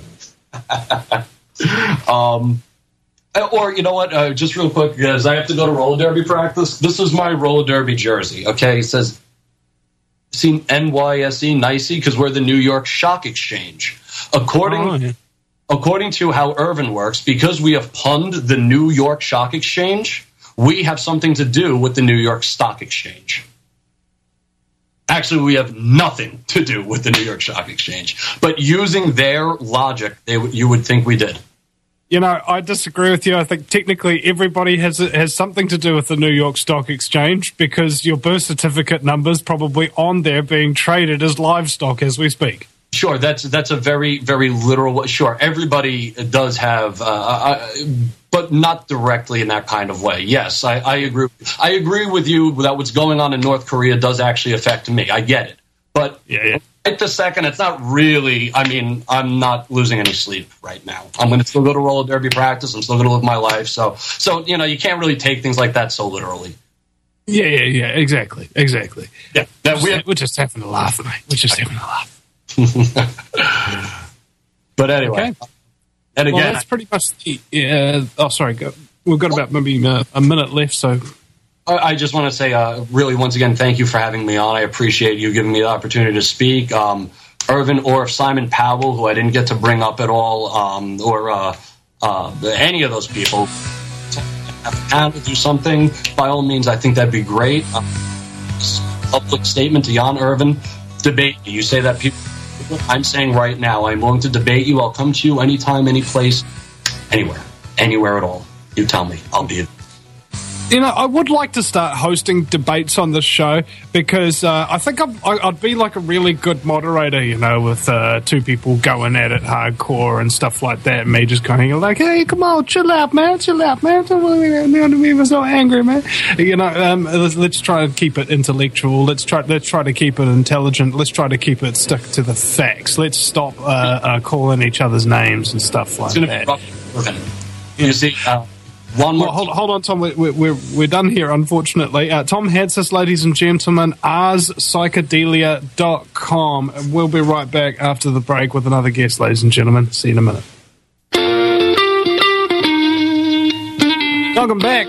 um, or, you know what, uh, just real quick, because I have to go to roller derby practice. This is my roller derby jersey, okay? It says, see N Y S E, nicey, because we're the New York Stock Exchange. According, oh, yeah. according to how Irvin works, because we have punned the New York Stock Exchange, we have something to do with the New York Stock Exchange. Actually, we have nothing to do with the New York Stock Exchange. But using their logic, they, you would think we did. You know, I disagree with you. I think technically everybody has has something to do with the New York Stock Exchange because your birth certificate number's probably on there being traded as livestock as we speak. Sure, that's that's a very, very literal... Sure, everybody does have... Uh, I, but not directly in that kind of way. Yes, I, I agree. I agree with you that what's going on in North Korea does actually affect me. I get it. But yeah, yeah. Right this second, it's not really, I mean, I'm not losing any sleep right now. I'm going to still go to roller derby practice. I'm still going to live my life. So, so, you know, you can't really take things like that so literally. Yeah, yeah, yeah, exactly, exactly. Yeah, that we we're just having a laugh, mate. We're just having a laugh. But anyway, Okay. and again, Well, that's pretty much the, uh, oh, sorry, go. We've got about maybe uh, a minute left, so... I, I just want to say, uh, really, once again, thank you for having me on. I appreciate you giving me the opportunity to speak. Um, Irvin or Simon Powell, who I didn't get to bring up at all, um, or uh, uh, any of those people, have to do something, by all means, I think that'd be great. Um, public statement to Jan Irvin, debate you. You say that people, I'm saying right now, I'm willing to debate you. I'll come to you anytime, any place, anywhere, anywhere at all. You tell me, I'll be. You know, I would like to start hosting debates on this show because uh, I think I'm, I, I'd be like a really good moderator, you know, with uh, two people going at it hardcore and stuff like that. And me just kind of like, hey, come on, chill out, man, chill out, man. Don't be so angry, man. You know, um, let's, let's try and keep it intellectual. Let's try, let's try to keep it intelligent. Let's try to keep it stuck to the facts. Let's stop uh, uh, calling each other's names and stuff like that. You see. Uh, One more. Well, hold, hold on, Tom. We're, we're, we're done here, unfortunately. Uh, Tom Hansis, ladies and gentlemen, ars psychedelia dot com. We'll be right back after the break with another guest, ladies and gentlemen. See you in a minute. Welcome back.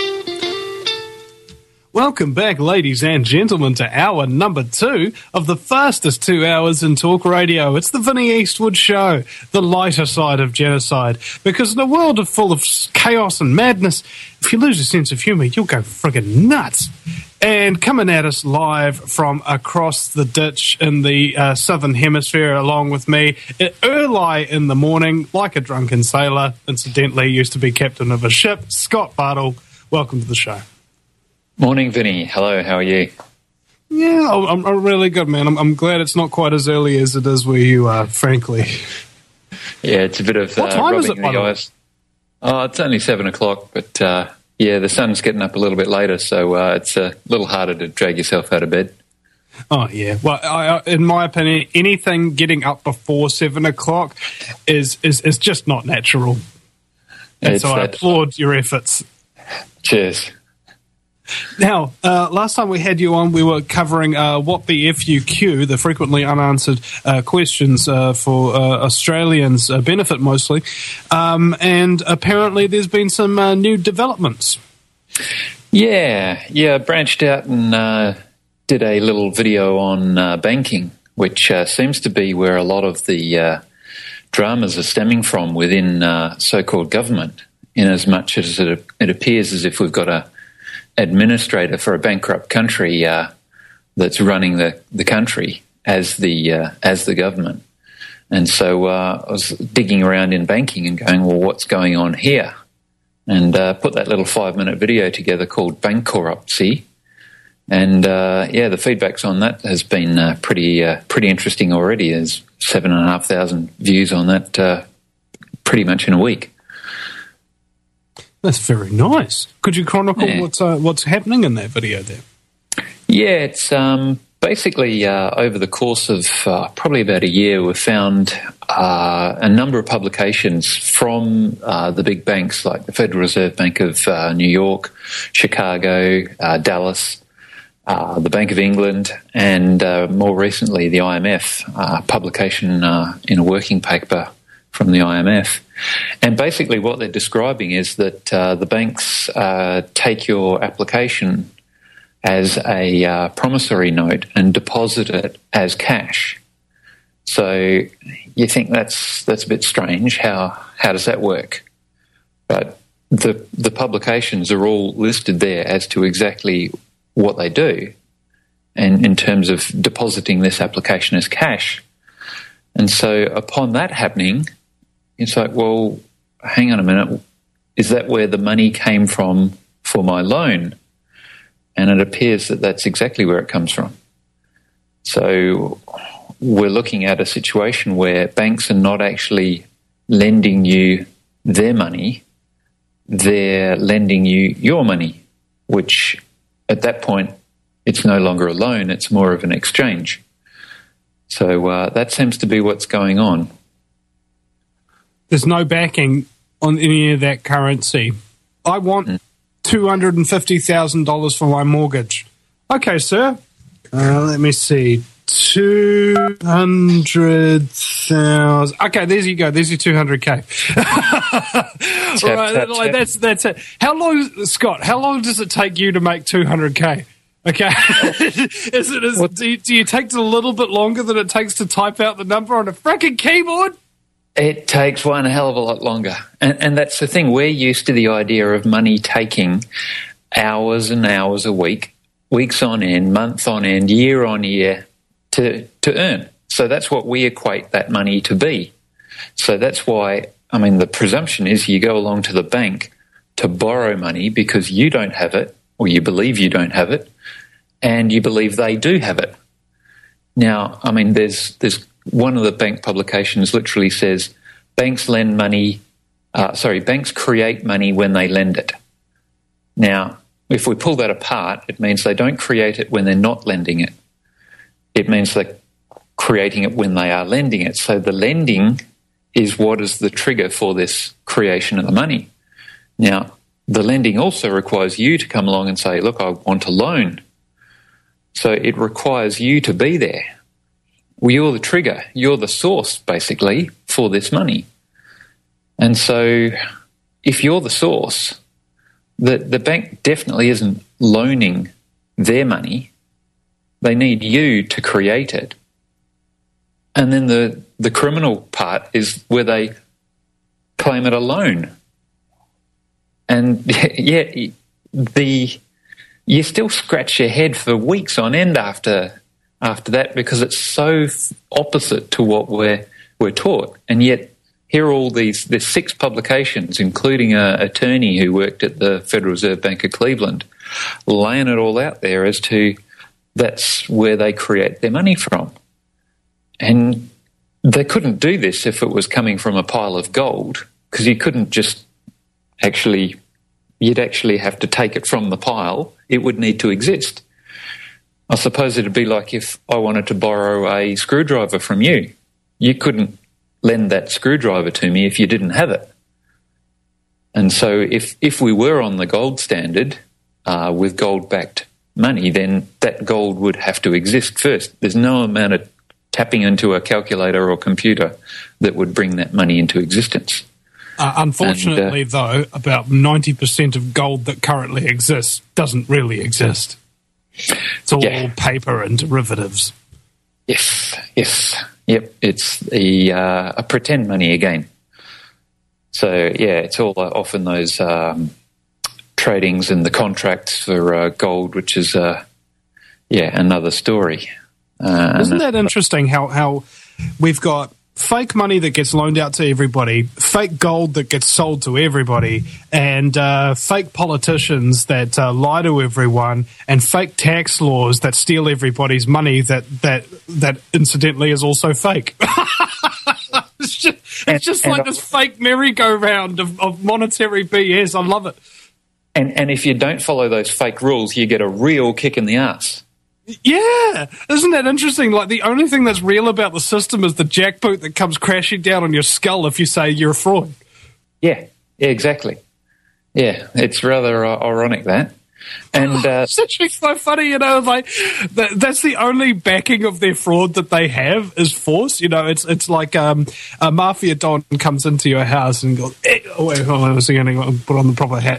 Welcome back, ladies and gentlemen, to hour number two of the fastest two hours in talk radio. It's the Vinnie Eastwood Show, the lighter side of genocide. Because in a world full of chaos and madness, if you lose a sense of humour, you'll go friggin' nuts. And coming at us live from across the ditch in the uh, southern hemisphere, along with me, at early in the morning, like a drunken sailor, incidentally used to be captain of a ship, Scott Bartle. Welcome to the show. Morning, Vinny. Hello, how are you? Yeah, I'm, I'm really good, man. I'm, I'm glad it's not quite as early as it is where you are, frankly. Yeah, it's a bit of What uh, time rubbing is it, by the the way? eyes. Oh, it's only seven o'clock, but uh, yeah, the sun's getting up a little bit later, so uh, it's a little harder to drag yourself out of bed. Oh, yeah. Well, I, I, in my opinion, anything getting up before seven o'clock is, is, is just not natural. And It's so I that- applaud your efforts. Cheers. Now, uh, last time we had you on, we were covering uh, what the F U Q, the frequently unanswered uh, questions uh, for uh, Australians, uh, benefit mostly. Um, and apparently there's been some uh, new developments. Yeah, yeah, I branched out and uh, did a little video on uh, banking, which uh, seems to be where a lot of the uh, dramas are stemming from within uh, so-called government, in as much as it, it appears as if we've got a administrator for a bankrupt country uh, that's running the, the country as the uh, as the government. And so uh, I was digging around in banking and going, well, what's going on here? And uh, put that little five-minute video together called Bankruptcy. And uh, yeah, the feedbacks on that has been uh, pretty uh, pretty interesting already. There's seven and a half thousand views on that uh, pretty much in a week. That's very nice. Could you chronicle Yeah. what's uh, what's happening in that video there? Yeah, it's um, basically uh, over the course of uh, probably about a year, we've found uh, a number of publications from uh, the big banks like the Federal Reserve Bank of uh, New York, Chicago, uh, Dallas, uh, the Bank of England, and uh, more recently the I M F, uh, publication uh, in a working paper from the I M F. And basically what they're describing is that uh, the banks uh, take your application as a uh, promissory note and deposit it as cash. So you think that's that's a bit strange. How how does that work? But the the publications are all listed there as to exactly what they do, and in terms of depositing this application as cash. And so upon that happening, it's like, well, hang on a minute, is that where the money came from for my loan? And it appears that that's exactly where it comes from. So we're looking at a situation where banks are not actually lending you their money, they're lending you your money, which at that point, it's no longer a loan, it's more of an exchange. So uh, that seems to be what's going on. There's no backing on any of that currency. I want mm. two hundred fifty thousand dollars for my mortgage. Okay, sir. Uh, let me see. two hundred thousand. Okay, there you go. There's your two hundred K. tap, right, tap, like tap. that's that's it. How long, Scott? How long does it take you to make two hundred K? Okay, is it? Is, do, you, do you take a little bit longer than it takes to type out the number on a frickin' keyboard? It takes one hell of a lot longer, and, and that's the thing. We're used to the idea of money taking hours and hours a week, weeks on end, month on end, year on year to to earn. So that's what we equate that money to be. So that's why, I mean, the presumption is you go along to the bank to borrow money because you don't have it, or you believe you don't have it, and you believe they do have it. Now, I mean, there's there's one of the bank publications literally says banks lend money, uh, sorry, banks create money when they lend it. Now, if we pull that apart, it means they don't create it when they're not lending it. It means they're creating it when they are lending it. So the lending is what is the trigger for this creation of the money. Now, the lending also requires you to come along and say, look, I want a loan. So it requires you to be there. Well, you're the trigger. You're the source, basically, for this money. And so if you're the source, the, the bank definitely isn't loaning their money. They need you to create it. And then the, the criminal part is where they claim it a loan. And yeah, the you still scratch your head for weeks on end after after that because it's so opposite to what we're we're taught. And yet here are all these there's six publications, including an attorney who worked at the Federal Reserve Bank of Cleveland, laying it all out there as to that's where they create their money from. And they couldn't do this if it was coming from a pile of gold, because you couldn't just actually, you'd actually have to take it from the pile. It would need to exist. I suppose it'd be like if I wanted to borrow a screwdriver from you. You couldn't lend that screwdriver to me if you didn't have it. And so if, if we were on the gold standard uh, with gold-backed money, then that gold would have to exist first. There's no amount of tapping into a calculator or computer that would bring that money into existence. Uh, unfortunately, and, uh, though, about ninety percent of gold that currently exists doesn't really exist. It's all yeah. paper and derivatives. Yes, yes, yep. It's the uh, a pretend money again. So, yeah, it's all uh, often those um, tradings and the contracts for uh, gold, which is, uh, yeah, another story. Uh, Isn't that interesting how, how we've got fake money that gets loaned out to everybody, fake gold that gets sold to everybody, and uh, fake politicians that uh, lie to everyone, and fake tax laws that steal everybody's money that that, that incidentally is also fake. It's just, it's and, just and like I, this fake merry-go-round of, of monetary B S. I love it. And, and if you don't follow those fake rules, you get a real kick in the ass. Yeah, isn't that interesting? Like, the only thing that's real about the system is the jackboot that comes crashing down on your skull if you say you're a fraud. Yeah, yeah, exactly. Yeah, it's rather uh, ironic, that. And uh, it's actually so funny, you know, like that, that's the only backing of their fraud that they have is force. You know, it's it's like um, a mafia don comes into your house and goes, eh, oh, wait, hold on, I was going to put on the proper hat.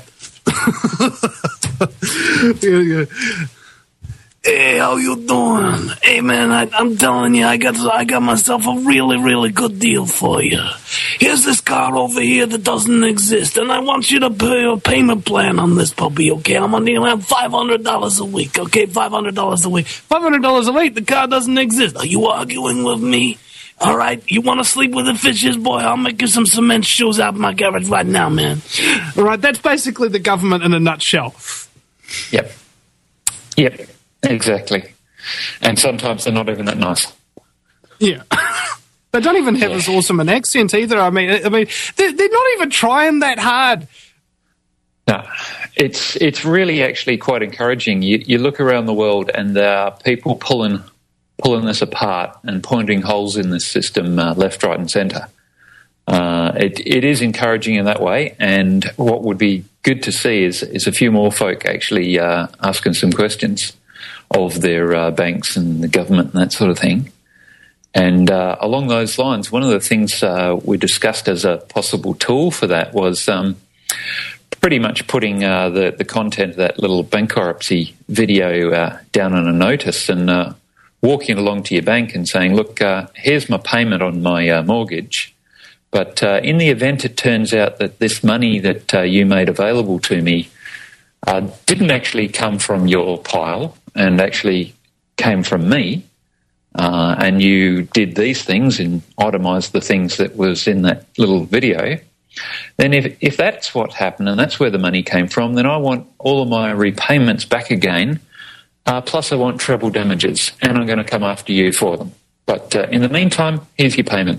yeah, yeah. Hey, how you doing? Hey, man, I, I'm telling you, I got I got myself a really, really good deal for you. Here's this car over here that doesn't exist, and I want you to pay a payment plan on this puppy, okay? I'm going to have five hundred dollars a week, okay? five hundred dollars a week. five hundred dollars a week, the car doesn't exist. Are you arguing with me? All right, you want to sleep with the fishes, boy? I'll make you some cement shoes out of my garage right now, man. All right, that's basically the government in a nutshell. Yep. Yep. Exactly. And sometimes they're not even that nice. Yeah. They don't even have yeah. as awesome an accent either. I mean, I mean, they're, they're not even trying that hard. No, it's it's really actually quite encouraging. You, you look around the world and there are people pulling pulling this apart and pointing holes in this system uh, left, right, and centre. Uh, it, it is encouraging in that way, and what would be good to see is, is a few more folk actually uh, asking some questions of their uh, banks and the government and that sort of thing. And uh, along those lines, one of the things uh, we discussed as a possible tool for that was um, pretty much putting uh, the, the content of that little Bankruptcy video uh, down on a notice and uh, walking along to your bank and saying, look, uh, here's my payment on my uh, mortgage. But uh, in the event it turns out that this money that uh, you made available to me uh, didn't actually come from your pile and actually came from me, uh, and you did these things and itemised the things that was in that little video, then if, if that's what happened and that's where the money came from, then I want all of my repayments back again, uh, plus I want treble damages, and I'm going to come after you for them. But uh, in the meantime, here's your payment.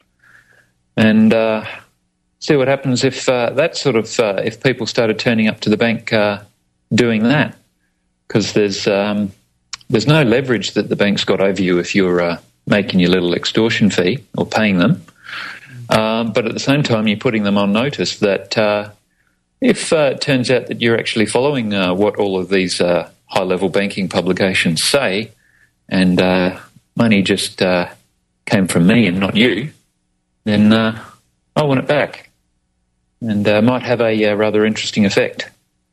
And uh, see what happens if uh, that sort of uh, if people started turning up to the bank uh, doing that, because there's um, there's no leverage that the bank's got over you if you're uh, making your little extortion fee or paying them, um, but at the same time you're putting them on notice that uh, if uh, it turns out that you're actually following uh, what all of these uh, high-level banking publications say, and uh, money just uh, came from me and not you, then uh, I want it back, and uh, might have a uh, rather interesting effect.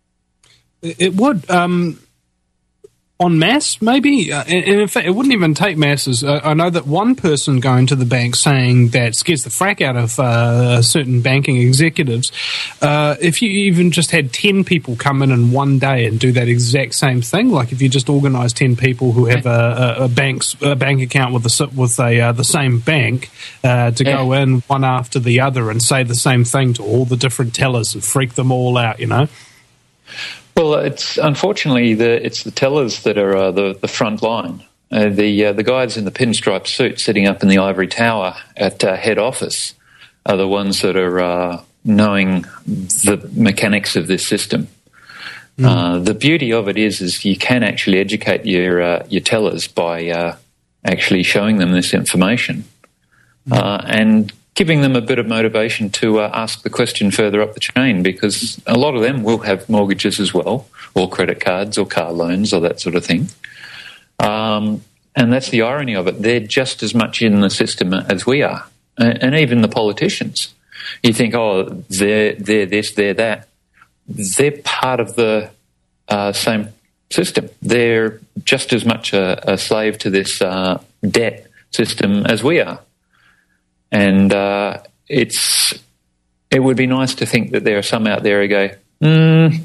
It would. Um, en masse, maybe? Uh, and in fact, it wouldn't even take masses. Uh, I know that one person going to the bank saying that scares the frack out of uh, certain banking executives. Uh, if you even just had ten people come in in one day and do that exact same thing, like if you just organise ten people who have a, a, a, bank's, a bank account with, a, with a, uh, the same bank uh, to yeah. go in one after the other and say the same thing to all the different tellers and freak them all out, you know? Well, it's unfortunately the it's the tellers that are uh, the the front line. Uh, the uh, the guys in the pinstripe suit sitting up in the ivory tower at uh, head office are the ones that are uh, knowing the mechanics of this system. Mm. Uh, the beauty of it is, is you can actually educate your uh, your tellers by uh, actually showing them this information mm. uh, and giving them a bit of motivation to uh, ask the question further up the chain, because a lot of them will have mortgages as well, or credit cards or car loans or that sort of thing. Um, and that's the irony of it. They're just as much in the system as we are, and, and even the politicians. You think, oh, they're, they're this, they're that. They're part of the uh, same system. They're just as much a, a slave to this uh, debt system as we are. And uh, it's it would be nice to think that there are some out there who go, mm,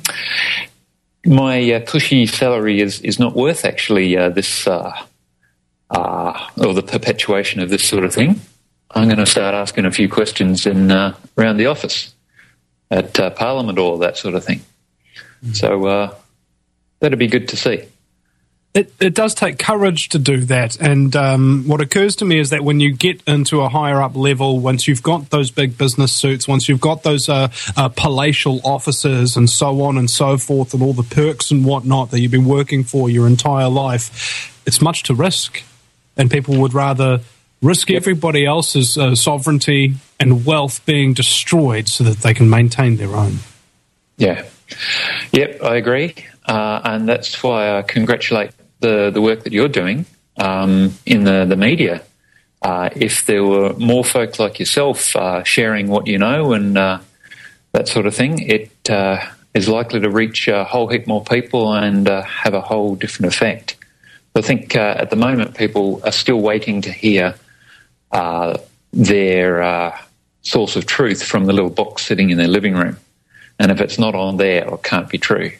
my uh, cushy salary is, is not worth actually uh, this, uh, uh, or the perpetuation of this sort of thing. I'm going to start asking a few questions in uh, around the office, at uh, Parliament, or that sort of thing. Mm. So uh, that'd be good to see. It, it does take courage to do that, and um, what occurs to me is that when you get into a higher up level, once you've got those big business suits, once you've got those uh, uh, palatial offices and so on and so forth, and all the perks and whatnot that you've been working for your entire life, it's much to risk, and people would rather risk yep. everybody else's uh, sovereignty and wealth being destroyed so that they can maintain their own. Yeah. Yep, I agree, uh, and that's why I congratulate the, the work that you're doing um, in the, the media. Uh, if there were more folk like yourself uh, sharing what you know and uh, that sort of thing, it uh, is likely to reach a whole heap more people and uh, have a whole different effect. I think uh, at the moment people are still waiting to hear uh, their uh, source of truth from the little box sitting in their living room. And if it's not on there, it can't be true.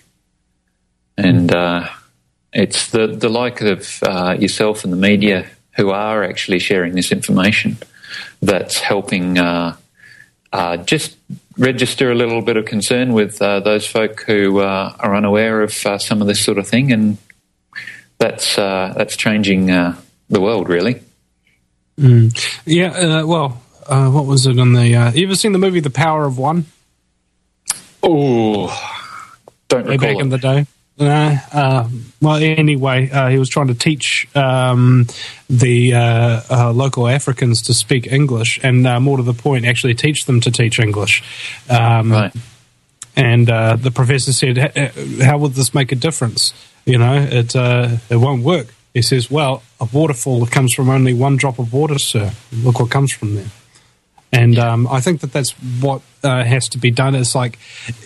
And uh, it's the, the like of uh, yourself and the media who are actually sharing this information that's helping uh, uh, just register a little bit of concern with uh, those folk who uh, are unaware of uh, some of this sort of thing. And that's, uh, that's changing uh, the world, really. Mm. Yeah, uh, well, uh, what was it on the... Uh, you ever seen the movie The Power of One? Oh, don't Way recall back it. in the day. Uh, uh, well, anyway, uh, he was trying to teach um, the uh, uh, local Africans to speak English, and uh, more to the point, actually teach them to teach English. Um, right. And uh, the professor said, "How would this make a difference? You know, it uh, it won't work." He says, "Well, a waterfall comes from only one drop of water, sir. Look what comes from there." And um, I think that that's what uh, has to be done. It's like,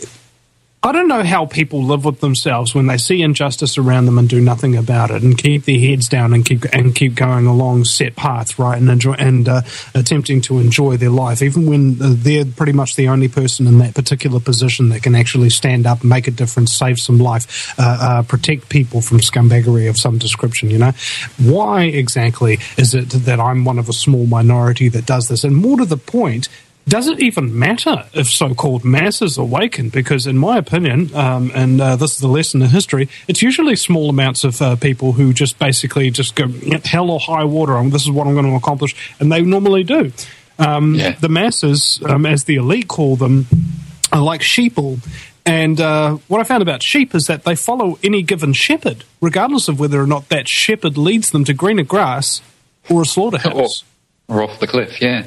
I don't know how people live with themselves when they see injustice around them and do nothing about it, and keep their heads down and keep and keep going along set paths, right, and enjoy, and uh, attempting to enjoy their life, even when they're pretty much the only person in that particular position that can actually stand up, make a difference, save some life, uh, uh, protect people from scumbaggery of some description. You know, why exactly is it that I'm one of a small minority that does this? And more to the point, does it even matter if so-called masses awaken? Because in my opinion, um, and uh, this is the lesson in history, it's usually small amounts of uh, people who just basically just go, hell or high water, this is what I'm going to accomplish, and they normally do. Um, yeah. The masses, um, as the elite call them, are like sheeple. And uh, what I found about sheep is that they follow any given shepherd, regardless of whether or not that shepherd leads them to greener grass or a slaughterhouse. Or, or off the cliff, yeah.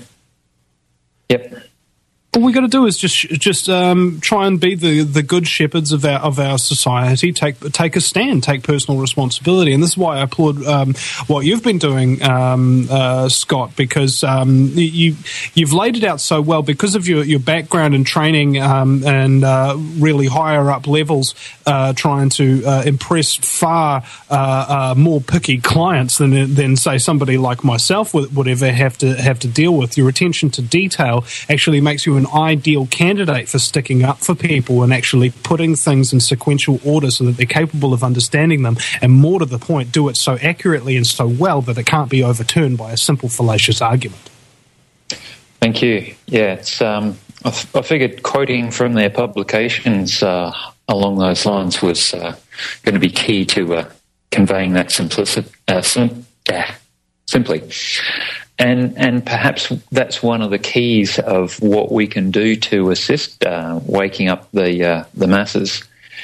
Yep. All we got to do is just just um, try and be the, the good shepherds of our of our society. Take take a stand, take personal responsibility, and this is why I applaud um, what you've been doing, um, uh, Scott, because um, you you've laid it out so well because of your, your background and training um, and uh, really higher up levels, uh, trying to uh, impress far uh, uh, more picky clients than than say somebody like myself would, would ever have to have to deal with. Your attention to detail actually makes you an ideal candidate for sticking up for people and actually putting things in sequential order so that they're capable of understanding them, and more to the point, do it so accurately and so well that it can't be overturned by a simple fallacious argument. Thank you. Yeah, it's um, I, f- I figured quoting from their publications uh, along those lines was uh, going to be key to uh, conveying that simplicity, uh, sim- uh, simply. And and perhaps that's one of the keys of what we can do to assist uh, waking up the uh, the masses,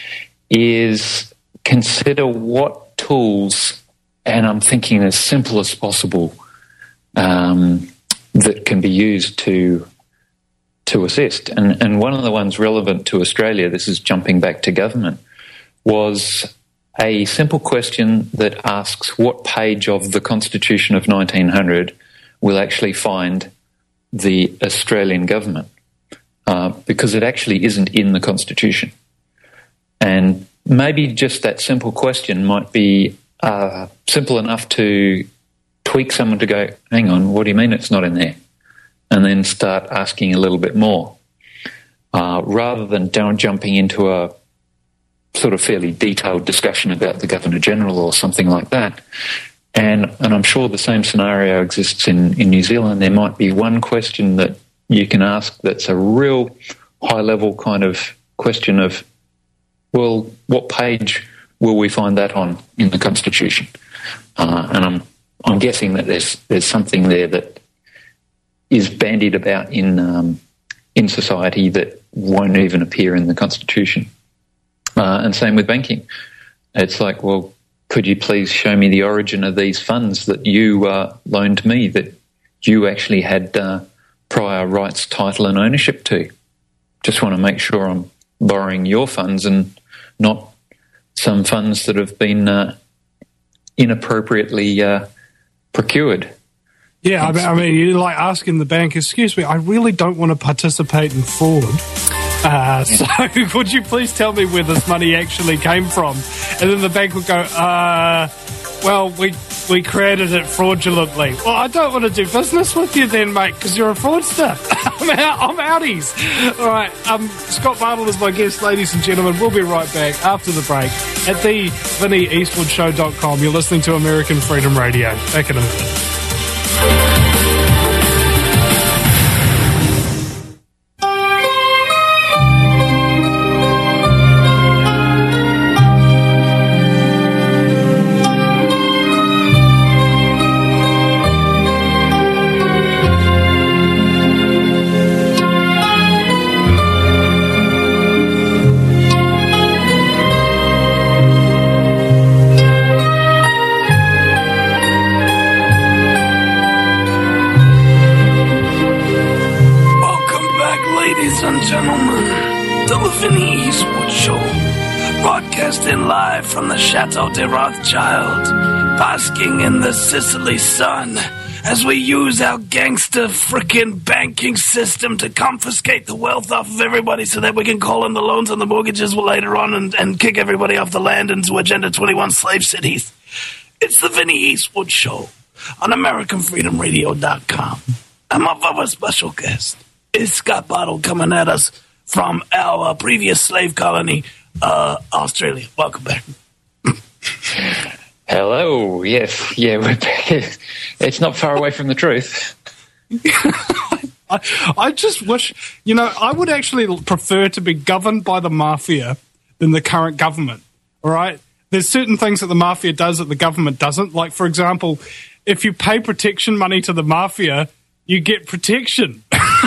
is consider what tools, and I'm thinking as simple as possible, um, that can be used to to assist. And and one of the ones relevant to Australia, this is jumping back to government, was a simple question that asks what page of the Constitution of nineteen hundred will actually find the Australian government, uh, because it actually isn't in the Constitution. And maybe just that simple question might be uh, simple enough to tweak someone to go, hang on, what do you mean it's not in there? And then start asking a little bit more, uh, rather than down jumping into a sort of fairly detailed discussion about the Governor-General or something like that. And and I'm sure the same scenario exists in, in New Zealand. There might be one question that you can ask that's a real high-level kind of question of, well, what page will we find that on in the Constitution? Uh, and I'm I'm guessing that there's there's something there that is bandied about in um, in society that won't even appear in the Constitution. Uh, and same with banking. It's like, well, could you please show me the origin of these funds that you uh, loaned me, that you actually had uh, prior rights, title and ownership to? Just want to make sure I'm borrowing your funds and not some funds that have been uh, inappropriately uh, procured. Yeah, I mean, I mean, you're like asking the bank, excuse me, I really don't want to participate in fraud. Uh, so would you please tell me where this money actually came from? And then the bank would go, uh, well, we we created it fraudulently. Well, I don't want to do business with you then, mate, because you're a fraudster. I'm out, I'm outies. All right, um, Scott Bartle is my guest, ladies and gentlemen. We'll be right back after the break at the Vinnie Eastwood Show dot com. You're listening to American Freedom Radio. Back in a minute. Ladies and gentlemen, the Vinny Eastwood Show, broadcasting live from the Chateau de Rothschild, basking in the Sicily sun, as we use our gangster frickin' banking system to confiscate the wealth off of everybody so that we can call in the loans and the mortgages later on and, and kick everybody off the land into Agenda twenty-one slave cities. It's the Vinny Eastwood Show on American Freedom Radio dot com. And my very special guest is Scott Bottle, coming at us from our uh, previous slave colony, uh, Australia. Welcome back. Hello. Yes. Yeah, we're back. It's not far away from the truth. I, I just wish, you know, I would actually prefer to be governed by the mafia than the current government. All right? There's certain things that the mafia does that the government doesn't. Like, for example, if you pay protection money to the mafia, you get protection.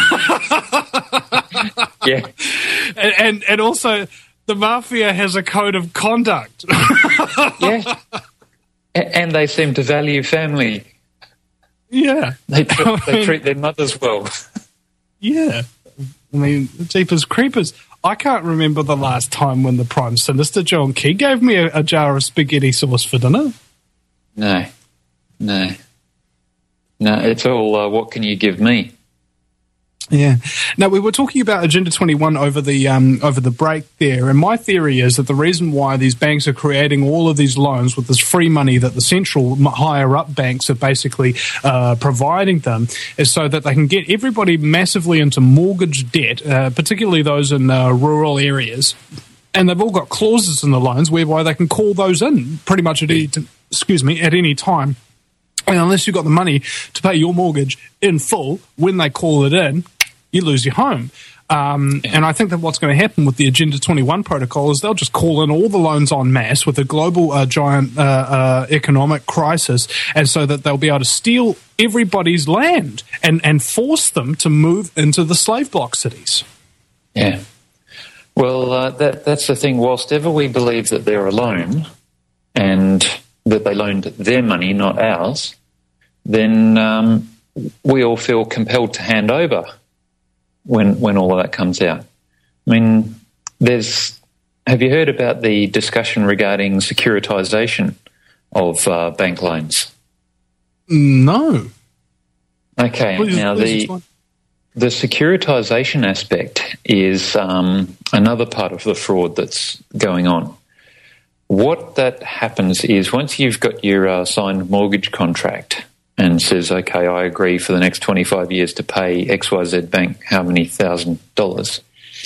Yeah. And, and and also, the mafia has a code of conduct. Yeah. And they seem to value family. Yeah. They, tr- they treat their mothers well. Yeah. I mean, jeepers creepers. I can't remember the last time when the Prime Minister, John Key, gave me a, a jar of spaghetti sauce for dinner. No. No. No, it's all, uh, what can you give me? Yeah. Now, we were talking about Agenda twenty-one over the um, over the break there, and my theory is that the reason why these banks are creating all of these loans with this free money that the central higher-up banks are basically uh, providing them is so that they can get everybody massively into mortgage debt, uh, particularly those in uh, rural areas. And they've all got clauses in the loans whereby they can call those in pretty much at any, t- excuse me, at any time. And unless you've got the money to pay your mortgage in full, when they call it in, you lose your home. Um, and I think that what's going to happen with the Agenda twenty-one protocol is they'll just call in all the loans en masse with a global uh, giant uh, uh, economic crisis, and so that they'll be able to steal everybody's land and, and force them to move into the slave block cities. Yeah. Well, uh, that, that's the thing. Whilst ever we believe that they're alone and that they loaned their money, not ours, then um, we all feel compelled to hand over when when all of that comes out. I mean, there's. Have you heard about the discussion regarding securitization of uh, bank loans? No. Okay. Please, now please the explain. the securitization aspect is um, another part of the fraud that's going on. What that happens is once you've got your uh, signed mortgage contract and says, okay, I agree for the next twenty-five years to pay X Y Z Bank how many thousand dollars,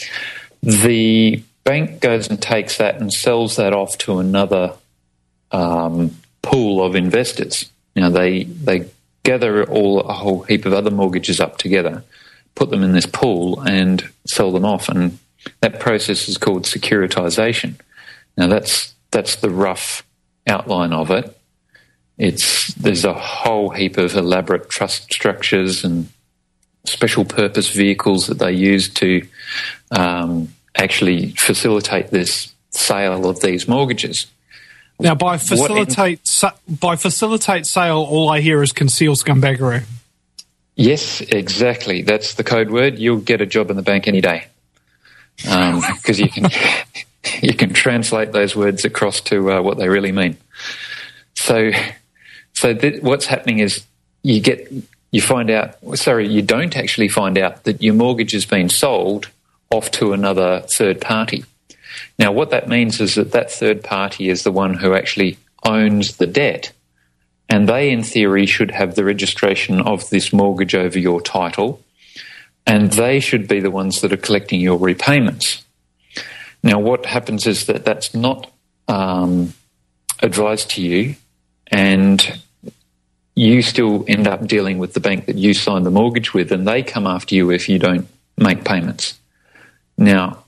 the bank goes and takes that and sells that off to another um, pool of investors. Now, they, they gather all a whole heap of other mortgages up together, put them in this pool and sell them off, and that process is called securitization. Now, that's That's the rough outline of it. It's there's a whole heap of elaborate trust structures and special purpose vehicles that they use to um, actually facilitate this sale of these mortgages. Now, by facilitate sa- by facilitate sale, all I hear is conceal scumbaggery. Yes, exactly. That's the code word. You'll get a job in the bank any day because um, you can. You can translate those words across to uh, what they really mean. So, so th- what's happening is you get, you find out. Sorry, you don't actually find out that your mortgage has been sold off to another third party. Now, what that means is that that third party is the one who actually owns the debt, and they, in theory, should have the registration of this mortgage over your title, and they should be the ones that are collecting your repayments. Now, what happens is that that's not um, advised to you, and you still end up dealing with the bank that you signed the mortgage with, and they come after you if you don't make payments. Now,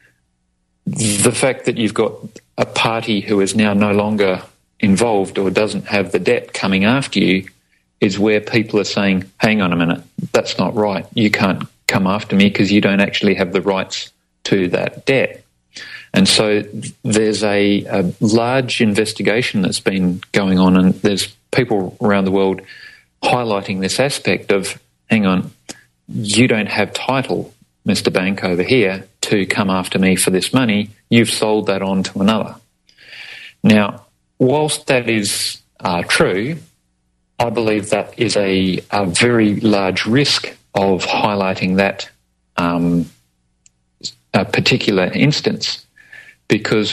the fact that you've got a party who is now no longer involved or doesn't have the debt coming after you is where people are saying, hang on a minute, that's not right. You can't come after me because you don't actually have the rights to that debt. And so there's a, a large investigation that's been going on, and there's people around the world highlighting this aspect of, hang on, you don't have title. Mister Bank over here, to come after me for this money. You've sold that on to another. Now, whilst that is uh, true, I believe that is a, a very large risk of highlighting that um, a particular instance, because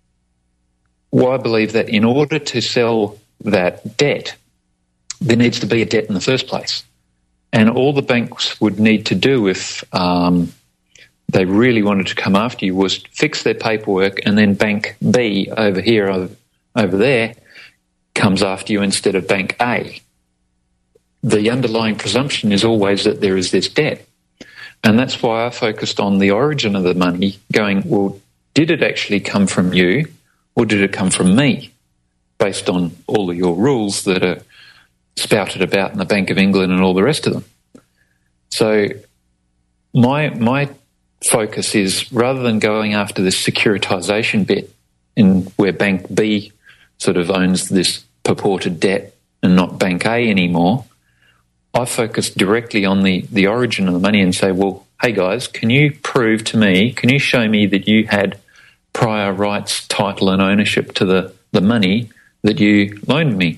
well, I believe that in order to sell that debt, there needs to be a debt in the first place. And all the banks would need to do if um, they really wanted to come after you was fix their paperwork, and then Bank B over here, over, over there, comes after you instead of Bank A. The underlying presumption is always that there is this debt. And that's why I focused on the origin of the money, going, well, did it actually come from you or did it come from me, based on all of your rules that are spouted about in the Bank of England and all the rest of them. So my my focus is, rather than going after this securitisation bit in where Bank B sort of owns this purported debt and not Bank A anymore, I focus directly on the, the origin of the money and say, well, hey guys, can you prove to me, can you show me that you had prior rights, title and ownership to the, the money that you loaned me?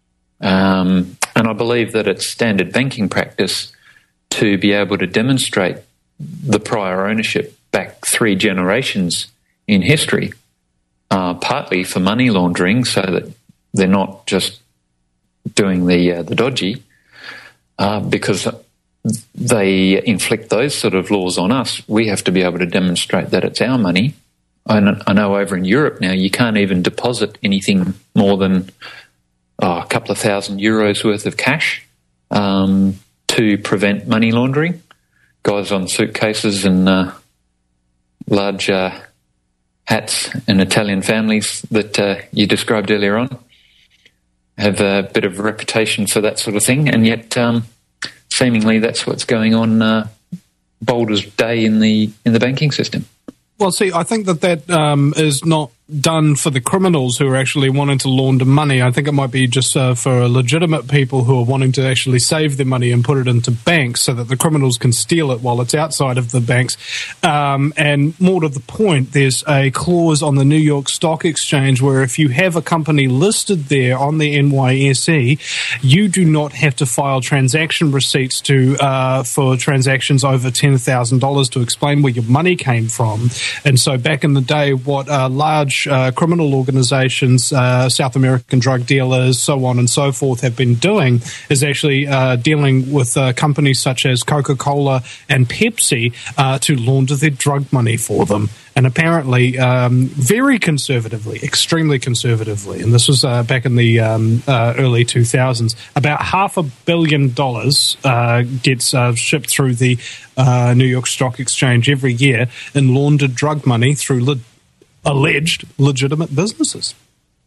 Um, and I believe that it's standard banking practice to be able to demonstrate the prior ownership back three generations in history, uh, partly for money laundering, so that they're not just doing the uh, the dodgy, uh, because they inflict those sort of laws on us. We have to be able to demonstrate that it's our money. I know over in Europe now you can't even deposit anything more than oh, a couple of thousand euros worth of cash um, to prevent money laundering. Guys on suitcases and uh, large uh, hats in Italian families that uh, you described earlier on have a bit of a reputation for that sort of thing, and yet um, seemingly that's what's going on uh, bold as day in the in the banking system. Well, see, I think that that um, is not done for the criminals who are actually wanting to launder money. I think it might be just uh, for legitimate people who are wanting to actually save their money and put it into banks so that the criminals can steal it while it's outside of the banks. Um, and more to the point, there's a clause on the New York Stock Exchange where if you have a company listed there on the N Y S E, you do not have to file transaction receipts to uh, for transactions over ten thousand dollars to explain where your money came from. And so back in the day, what uh, large Uh, criminal organizations, uh, South American drug dealers, so on and so forth, have been doing is actually uh, dealing with uh, companies such as Coca-Cola and Pepsi uh, to launder their drug money for them. And apparently, um, very conservatively, extremely conservatively, and this was uh, back in the um, uh, early two thousands, about half a billion dollars uh, gets uh, shipped through the uh, New York Stock Exchange every year in laundered drug money through le- alleged legitimate businesses.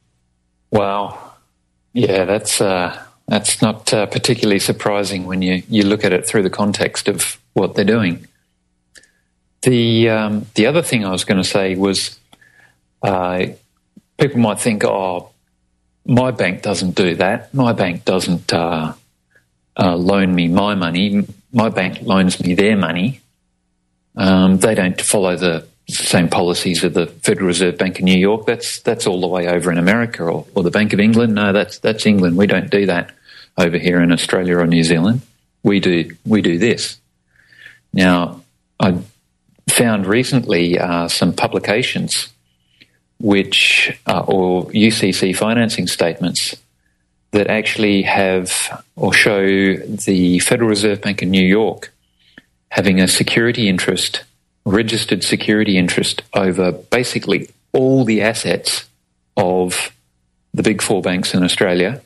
Wow. Yeah, that's uh, that's not uh, particularly surprising when you, you look at it through the context of what they're doing. The um, the other thing I was going to say was uh, people might think, oh, my bank doesn't do that. My bank doesn't uh, uh, loan me my money. My bank loans me their money. Um, they don't follow the same policies of the Federal Reserve Bank of New York. That's that's all the way over in America, or, or the Bank of England. No, that's that's England. We don't do that over here in Australia or New Zealand. We do we do this. Now, I found recently uh, some publications which uh, or U C C financing statements that actually have or show the Federal Reserve Bank of New York having a security interest, registered security interest over basically all the assets of the big four banks in Australia.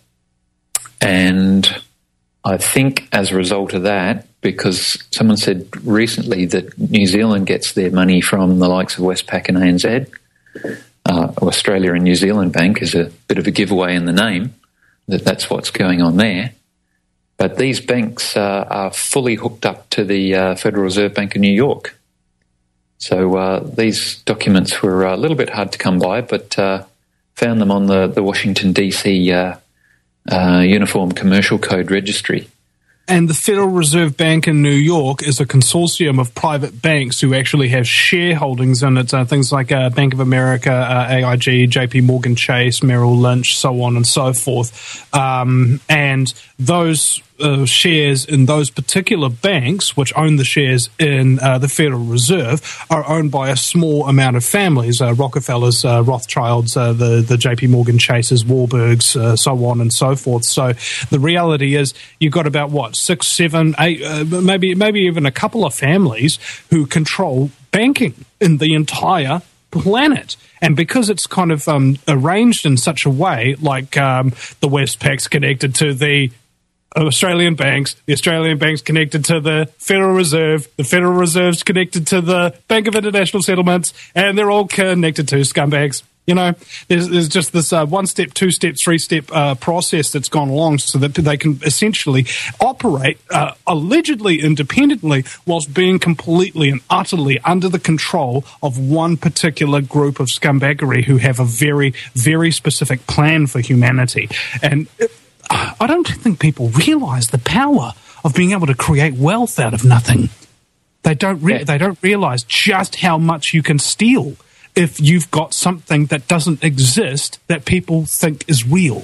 And I think as a result of that, because someone said recently that New Zealand gets their money from the likes of Westpac and A N Z, uh, Australia and New Zealand Bank is a bit of a giveaway in the name, that that's what's going on there. But these banks uh, are fully hooked up to the uh, Federal Reserve Bank of New York. So uh, these documents were a little bit hard to come by, but uh, found them on the, the Washington, D C uh, uh, Uniform Commercial Code Registry. and the Federal Reserve Bank in New York is a consortium of private banks who actually have shareholdings in it, uh, things like uh, Bank of America, uh, A I G, J P Morgan Chase, Merrill Lynch, so on and so forth. Um, and those uh, shares in those particular banks, which own the shares in uh, the Federal Reserve, are owned by a small amount of families, uh, Rockefellers, uh, Rothschilds, uh, the, the J P Morgan Chases, Warburgs, uh, so on and so forth. So the reality is you've got about, what, six, seven, eight, uh, maybe, maybe even a couple of families who control banking in the entire planet. And because it's kind of um, arranged in such a way, like um, the Westpac's connected to the Australian banks, the Australian banks connected to the Federal Reserve, the Federal Reserve's connected to the Bank of International Settlements, and they're all connected to scumbags. You know, there's, there's just this uh, one-step, two-step, three-step uh, process that's gone along so that they can essentially operate uh, allegedly independently whilst being completely and utterly under the control of one particular group of scumbaggery who have a very, very specific plan for humanity. And it, I don't think people realise the power of being able to create wealth out of nothing. They don't re- they don't realise just how much you can steal if you've got something that doesn't exist that people think is real.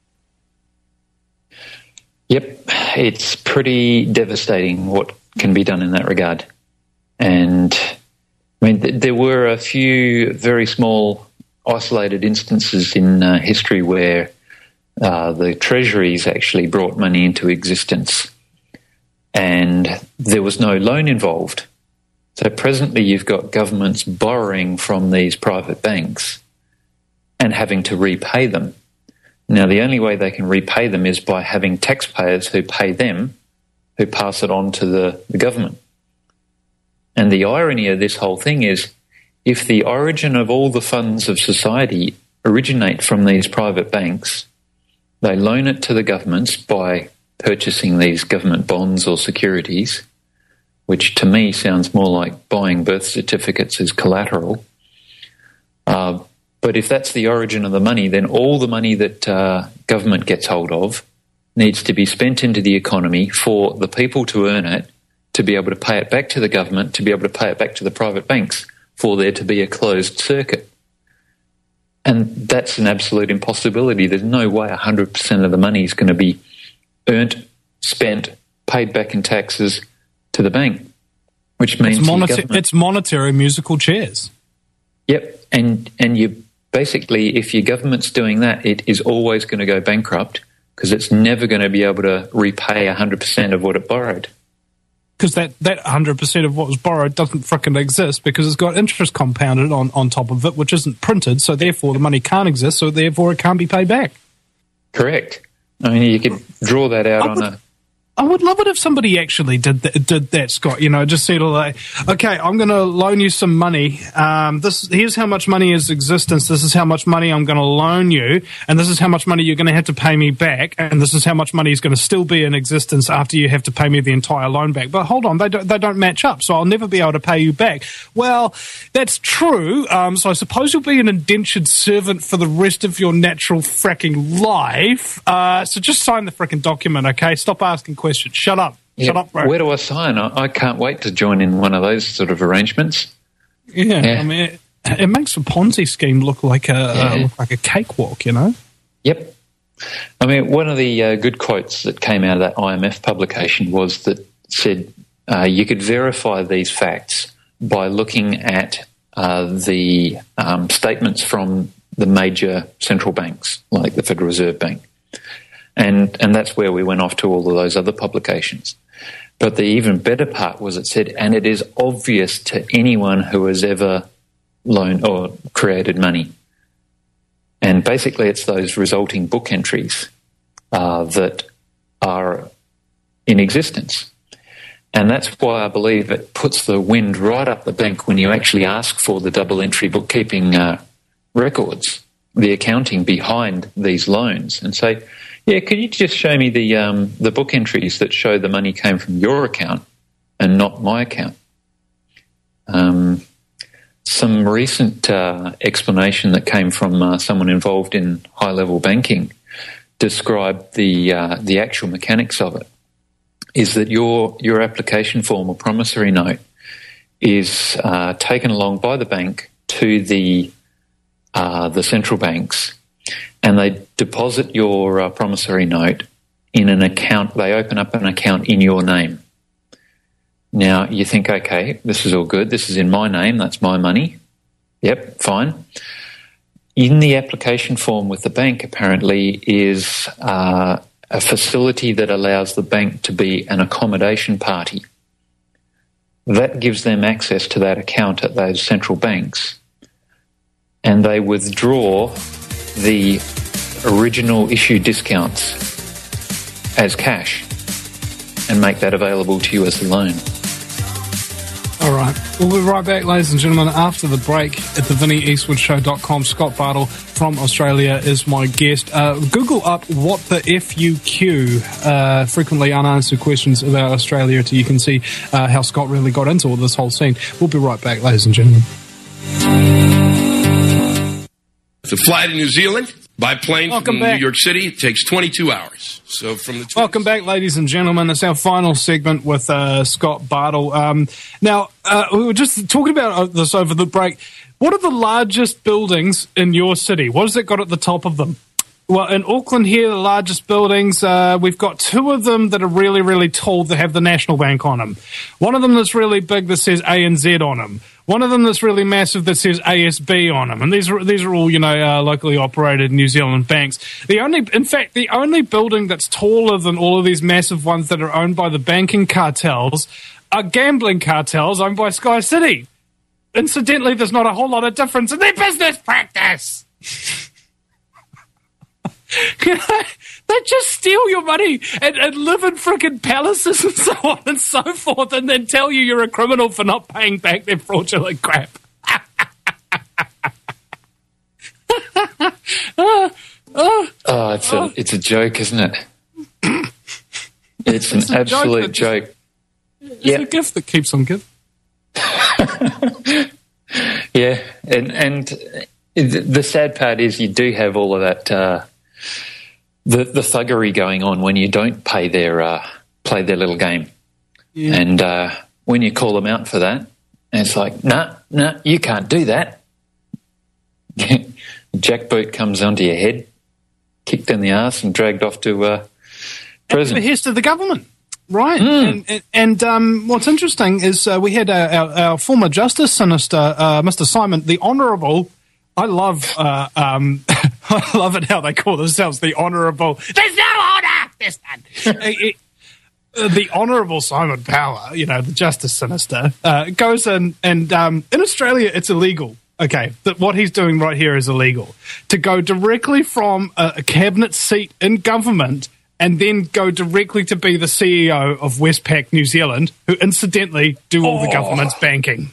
Yep, it's pretty devastating what can be done in that regard. And I mean, th- there were a few very small, isolated instances in uh, history where uh, the treasuries actually brought money into existence, and there was no loan involved. So presently you've got governments borrowing from these private banks and having to repay them. Now, the only way they can repay them is by having taxpayers who pay them, who pass it on to the, the government. And the irony of this whole thing is, if the origin of all the funds of society originate from these private banks, they loan it to the governments by purchasing these government bonds or securities, which to me sounds more like buying birth certificates as collateral. Uh, but if that's the origin of the money, then all the money that uh, government gets hold of needs to be spent into the economy for the people to earn it, to be able to pay it back to the government, to be able to pay it back to the private banks, for there to be a closed circuit. And that's an absolute impossibility. There's no way one hundred percent of the money is going to be earned, spent, paid back in taxes to the bank, which means it's, moneta- it's monetary musical chairs. Yep, and and you basically, if your government's doing that, it is always going to go bankrupt because it's never going to be able to repay one hundred percent of what it borrowed. Because that, that one hundred percent of what was borrowed doesn't frickin' exist because it's got interest compounded on, on top of it, which isn't printed, so therefore the money can't exist, so therefore it can't be paid back. Correct. I mean, you could draw that out on a... I would love it if somebody actually did that, did that, Scott. You know, just said, like, okay, I'm going to loan you some money. Um, this here's how much money is existence. This is how much money I'm going to loan you, and this is how much money you're going to have to pay me back, and this is how much money is going to still be in existence after you have to pay me the entire loan back. But hold on, they don't they don't match up, so I'll never be able to pay you back. Well, that's true. Um, so I suppose you'll be an indentured servant for the rest of your natural fracking life. Uh, so just sign the frickin' document, okay? Stop asking questions. Question. Shut up. Yeah, Shut up, bro. Where do I sign? I, I can't wait to join in one of those sort of arrangements. Yeah, yeah. I mean, it, it makes a Ponzi scheme look like a yeah. uh, look like a cakewalk, you know? Yep. I mean, one of the uh, good quotes that came out of that I M F publication was that said uh, you could verify these facts by looking at uh, the um, statements from the major central banks, like the Federal Reserve Bank. And and that's where we went off to all of those other publications. But the even better part was it said, and it is obvious to anyone who has ever loaned or created money. And basically it's those resulting book entries uh, that are in existence. And that's why I believe it puts the wind right up the bank when you actually ask for the double entry bookkeeping uh, records, the accounting behind these loans, and say, yeah, could you just show me the um, the book entries that show the money came from your account and not my account? Um, some recent uh, explanation that came from uh, someone involved in high-level banking described the uh, the actual mechanics of it. is that your your application form or promissory note is uh, taken along by the bank to the uh, the central banks, and they deposit your uh, promissory note in an account. They open up an account in your name. Now, you think, okay, this is all good. This is in my name. That's my money. Yep, fine. In the application form with the bank, apparently, is uh, a facility that allows the bank to be an accommodation party. That gives them access to that account at those central banks, and they withdraw the original issue discounts as cash and make that available to you as a loan. All right. We'll be right back, ladies and gentlemen, after the break at the vinnie eastwood show dot com. Scott Bartle from Australia is my guest. Uh, Google up what the F U Q, uh, frequently unanswered questions about Australia, so you can see uh, how Scott really got into all this whole scene. We'll be right back, ladies and gentlemen. To fly to New Zealand by plane Welcome from back. New York City, it takes twenty-two hours. So from the Welcome back, ladies and gentlemen. It's our final segment with uh, Scott Bartle. Um, now, uh, we were just talking about this over the break. What are the largest buildings in your city? What has it got at the top of them? Well, in Auckland here, the largest buildings, uh, we've got two of them that are really, really tall that have the National Bank on them. One of them that's really big that says A N Z on them. One of them that's really massive that says A S B on them. And these are, these are all, you know, uh, locally operated New Zealand banks. The only, in fact, the only building that's taller than all of these massive ones that are owned by the banking cartels are gambling cartels owned by Sky City. Incidentally, there's not a whole lot of difference in their business practice. They just steal your money and, and live in frickin' palaces and so on and so forth, and then tell you you're a criminal for not paying back their fraudulent crap. oh, oh, Oh, it's a oh. it's a joke, isn't it? It's an It's a absolute joke joke. It's Yeah. a gift that keeps on giving. Yeah, and and the sad part is you do have all of that uh, the the thuggery going on when you don't pay their uh, play their little game, Yeah. and uh, when you call them out for that, it's like, nah, nah, you can't do that. Jackboot comes onto your head, kicked in the arse, and dragged off to uh, At the prison. behest of the government. Right. Mm. And, and, and um, what's interesting is uh, we had our, our, our former Justice Minister, uh, Mister Simon, the Honourable. I love uh, um, I love it how they call themselves the Honourable. There's no honour! There's none. Uh, it- uh, the Honourable Simon Power, you know, the Justice Minister, uh, goes in and um, in Australia it's illegal. Okay, that what he's doing right here is illegal. To go directly from a, a cabinet seat in government and then go directly to be the C E O of Westpac New Zealand, who incidentally do all the government's banking.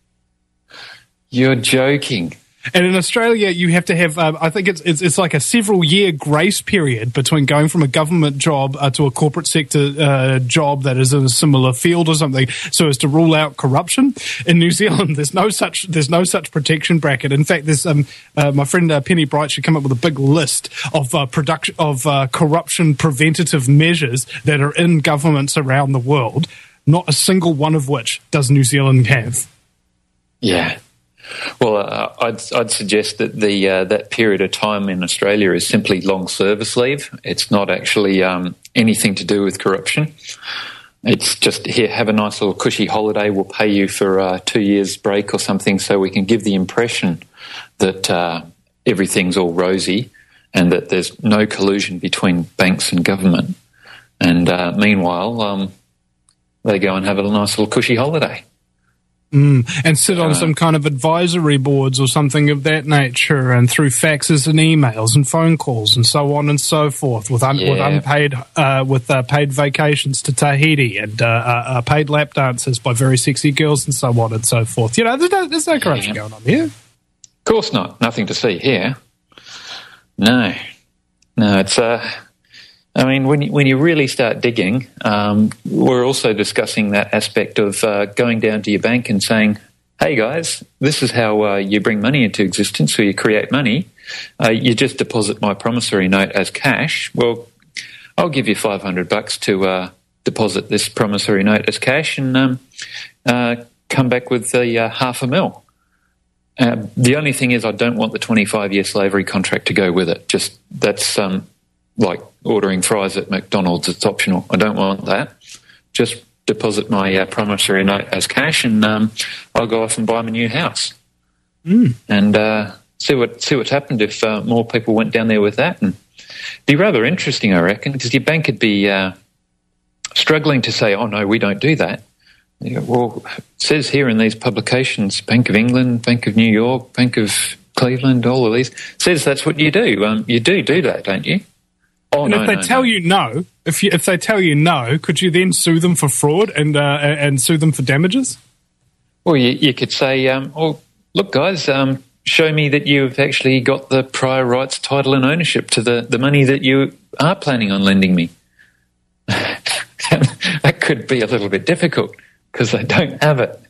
You're joking. And in Australia, you have to have, um, I think it's, it's it's like a several year grace period between going from a government job uh, to a corporate sector uh, job that is in a similar field or something, so as to rule out corruption. In New Zealand, there's no such there's no such protection bracket. In fact, there's um, uh, my friend uh, Penny Bright should come up with a big list of uh, production of uh, corruption preventative measures that are in governments around the world. Not a single one of which does New Zealand have. Yeah. Well, uh, I'd, I'd suggest that the uh, that period of time in Australia is simply long service leave. It's not actually um, anything to do with corruption. It's just, here, have a nice little cushy holiday. We'll pay you for uh, two years break or something, so we can give the impression that uh, everything's all rosy and that there's no collusion between banks and government. And uh, meanwhile, um, they go and have a nice little cushy holiday. Mm, and sit on Uh, some kind of advisory boards or something of that nature, and through faxes and emails and phone calls and so on and so forth, with un- with Yeah. unpaid uh, with uh, paid vacations to Tahiti and uh, uh, uh, paid lap dances by very sexy girls and so on and so forth. You know, there's no, there's no corruption Yeah. going on here. Of course not. Nothing to see here. No. No, it's, uh, I mean, when you, when you really start digging, um, we're also discussing that aspect of uh, going down to your bank and saying, hey guys, this is how uh, you bring money into existence, or you create money. Uh, you just deposit my promissory note as cash. Well, I'll give you five hundred bucks to, uh, deposit this promissory note as cash and um, uh, come back with the uh, half a mil. Uh, the only thing is I don't want the twenty-five year slavery contract to go with it. Just that's um, like ordering fries at McDonald's. It's optional. I don't want that. Just deposit my uh, promissory note as cash and um, I'll go off and buy my new house. Mm. And uh, see what see what's happened if uh, more people went down there with that. And it'd be rather interesting, I reckon, because your bank would be uh, struggling to say, oh, no, we don't do that. You go, well, it says here in these publications, Bank of England, Bank of New York, Bank of Cleveland, all of these, says that's what you do. Um, you do do that, don't you? Oh, and no, if they no, tell no. you no, if you, if they tell you no, could you then sue them for fraud and uh, and sue them for damages? Well, you, you could say, um, oh, look, guys, um, show me that you've actually got the prior rights, title and ownership to the, the money that you are planning on lending me. That could be a little bit difficult because they don't have it.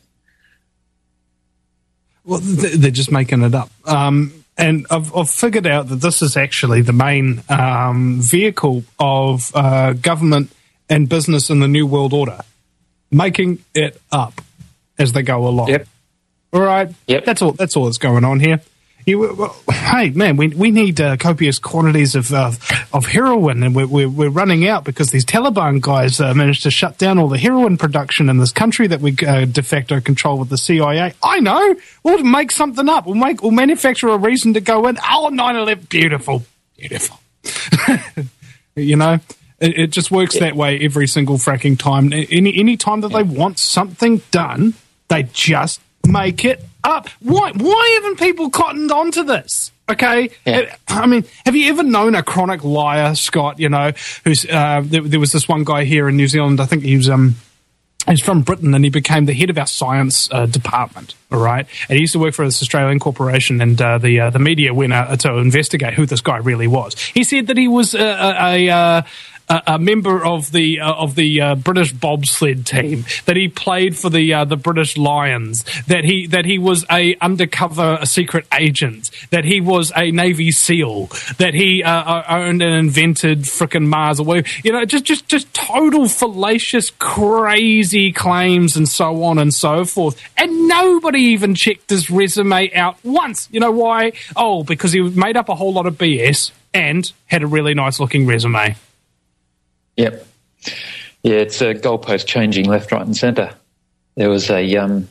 Well, they're just making it up. Um, and I've, I've figured out that this is actually the main um, vehicle of uh, government and business in the New World Order, making it up as they go along. Yep. All right. Yep. That's all. That's all that's going on here. You, well, hey, man, we we need uh, copious quantities of uh, of heroin, and we're, we're we're running out because these Taliban guys uh, managed to shut down all the heroin production in this country that we uh, de facto control with the C I A. I know. We'll make something up. We'll make we'll manufacture a reason to go in. Oh, nine eleven, beautiful, beautiful. You know, it, it just works that way every single fracking time. Any any time that they want something done, they just make it up. Why why haven't people cottoned on to this? Okay, yeah. I mean, have you ever known a chronic liar, Scott? You know, who's uh, there, there was this one guy here in New Zealand. I think he was um he's from Britain, and he became the head of our science uh, department. All right, and he used to work for this Australian corporation, and uh, the uh, the media went out to investigate who this guy really was. He said that he was a. a, a uh, a member of the uh, of the uh, British bobsled team, that he played for the uh, the British Lions, that he that he was a undercover a secret agent, that he was a Navy SEAL, that he uh, owned and invented frickin' Mars or whatever. You know, just just just total fallacious, crazy claims and so on and so forth. And nobody even checked his resume out once. You know why? Oh, because he made up a whole lot of B S and had a really nice looking resume. Yep. Yeah, it's a goalpost changing left, right and centre. There was a, um,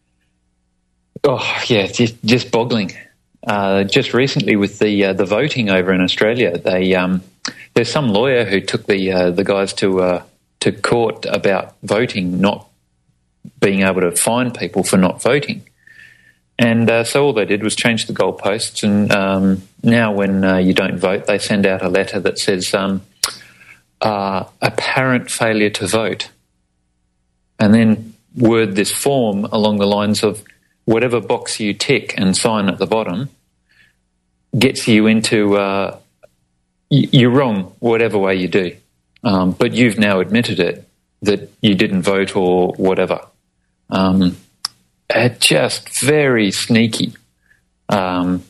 oh, yeah, just, just boggling. Uh, just recently with the uh, the voting over in Australia, they um, there's some lawyer who took the uh, the guys to uh, to court about voting, not being able to fine people for not voting. And uh, so all they did was change the goalposts, and um, now when uh, you don't vote, they send out a letter that says... Um, Uh, apparent failure to vote, and then word this form along the lines of whatever box you tick and sign at the bottom gets you into uh, y- you're wrong whatever way you do, um, but you've now admitted it that you didn't vote or whatever. Um, it just very sneaky. Um,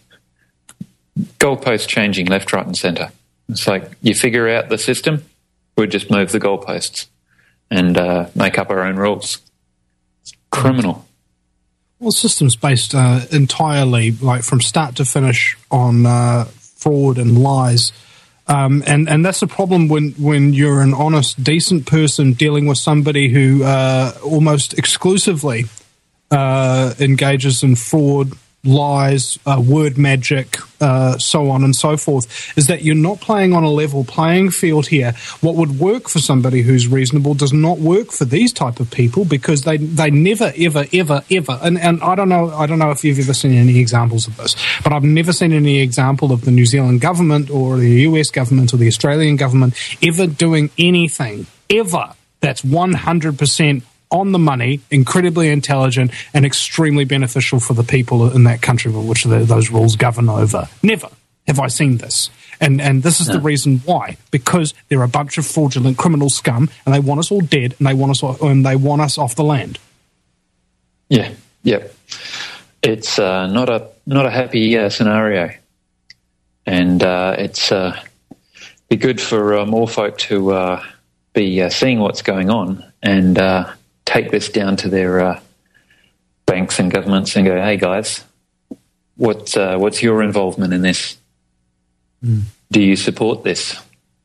goalpost changing left, right, and centre. It's like you figure out the system, we just move the goalposts and uh, make up our own rules. It's criminal. Well, systems based uh, entirely, like from start to finish, on uh, fraud and lies. Um, and, and that's the problem when, when you're an honest, decent person dealing with somebody who uh, almost exclusively uh, engages in fraud, lies, uh, word magic, uh, so on and so forth, is that you're not playing on a level playing field here. What would work for somebody who's reasonable does not work for these type of people, because they they never, ever, ever, ever, and, and I don't know I don't know if you've ever seen any examples of this, but I've never seen any example of the New Zealand government or the U S government or the Australian government ever doing anything, ever, that's one hundred percent on the money, incredibly intelligent, and extremely beneficial for the people in that country with which the, those rules govern over. Never have I seen this. And and this is no. the reason why. Because they're a bunch of fraudulent criminal scum, and they want us all dead, and they want us off, and they want us off the land. Yeah, yeah. It's uh, not a not a happy uh, scenario, and uh, it's uh, be good for uh, more folk to uh, be uh, seeing what's going on and uh, take this down to their uh, banks and governments and go, hey, guys, what, uh, what's your involvement in this? Mm. Do you support this?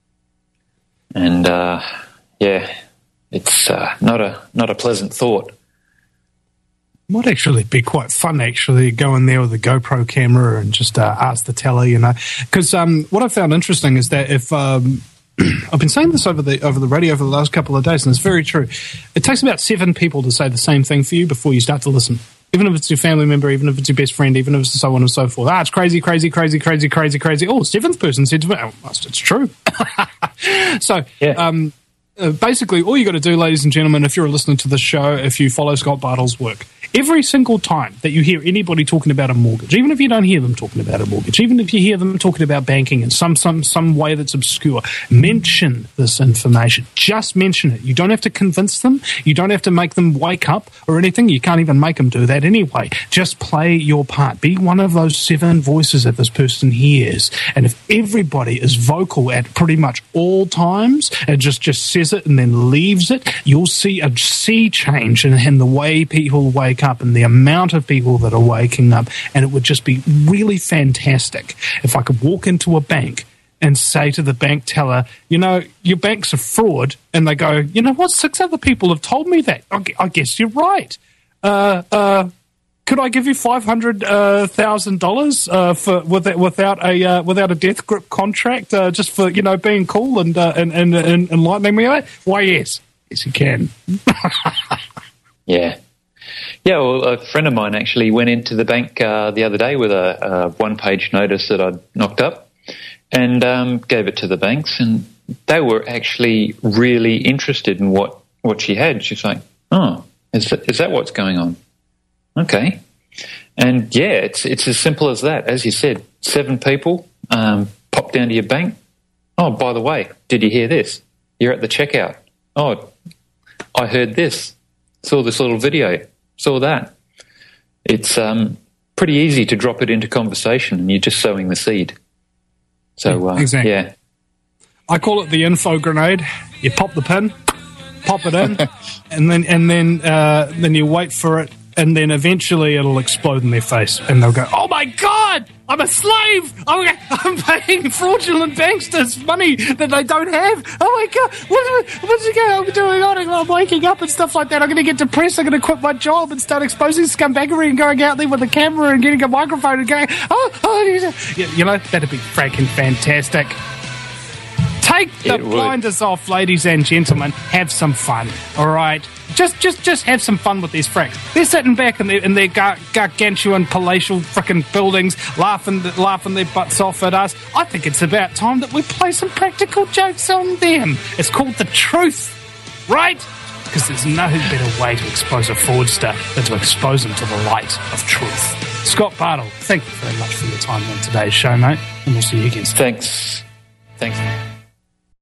And, uh, yeah, it's uh, not a not a pleasant thought. Might actually be quite fun, actually, go in there with a GoPro camera and just uh, ask the teller, you know. Because um, what I found interesting is that if um, I've been saying this over the over the radio for the last couple of days, and it's very true. It takes about seven people to say the same thing for you before you start to listen. Even if it's your family member, even if it's your best friend, even if it's so on and so forth. Ah, it's crazy, crazy, crazy, crazy, crazy, crazy. Oh, seventh person said to me, oh, it's true. so, yeah. um, uh, basically, all you got to do, ladies and gentlemen, if you're listening to this show, if you follow Scott Bartle's work, every single time that you hear anybody talking about a mortgage, even if you don't hear them talking about a mortgage, even if you hear them talking about banking in some some some way that's obscure, mention this information. Just mention it. You don't have to convince them. You don't have to make them wake up or anything. You can't even make them do that anyway. Just play your part. Be one of those seven voices that this person hears. And if everybody is vocal at pretty much all times and just, just says it and then leaves it, you'll see a sea change in, in the way people wake up and the amount of people that are waking up, and it would just be really fantastic if I could walk into a bank and say to the bank teller, you know, your bank's a fraud, and they go, you know what, six other people have told me that. I guess you're right. Uh, uh, could I give you five hundred thousand uh, dollars uh, for with, without a uh, without a death grip contract, uh, just for, you know, being cool and uh, and, and, and enlightening me? Why, yes, yes, you can. Yeah. Yeah, well, a friend of mine actually went into the bank uh, the other day with a, a one-page notice that I'd knocked up and um, gave it to the banks, and they were actually really interested in what, what she had. She's like, oh, is that, is that what's going on? Okay. And, yeah, it's it's as simple as that. As you said, seven people um, pop down to your bank. Oh, by the way, did you hear this? You're at the checkout. Oh, I heard this. Saw this little video. Saw that. It's um, pretty easy to drop it into conversation, and you're just sowing the seed. So, uh, exactly. Yeah. I call it the info grenade. You pop the pin, pop it in, and then and then uh, then you wait for it, and then eventually it'll explode in their face, and they'll go, "Oh my God, I'm a slave! I'm, I'm paying fraudulent banksters money that they don't have. Oh my God, what, what's it going doing on? I'm waking up and stuff like that. I'm going to get depressed. I'm going to quit my job and start exposing scumbaggery and going out there with a camera and getting a microphone and going, oh, oh, you know, that'd be freaking fantastic." Take the blinders off, ladies and gentlemen. Have some fun, all right? Just just, just have some fun with these fricks. They're sitting back in their, in their gar- gargantuan palatial frickin' buildings, laughing laughing their butts off at us. I think it's about time that we play some practical jokes on them. It's called The Truth, right? Because there's no better way to expose a fraudster than to expose them to the light of truth. Scott Bartle, thank you very much for your time on today's show, mate. And we'll see you again soon. Thanks. Thanks.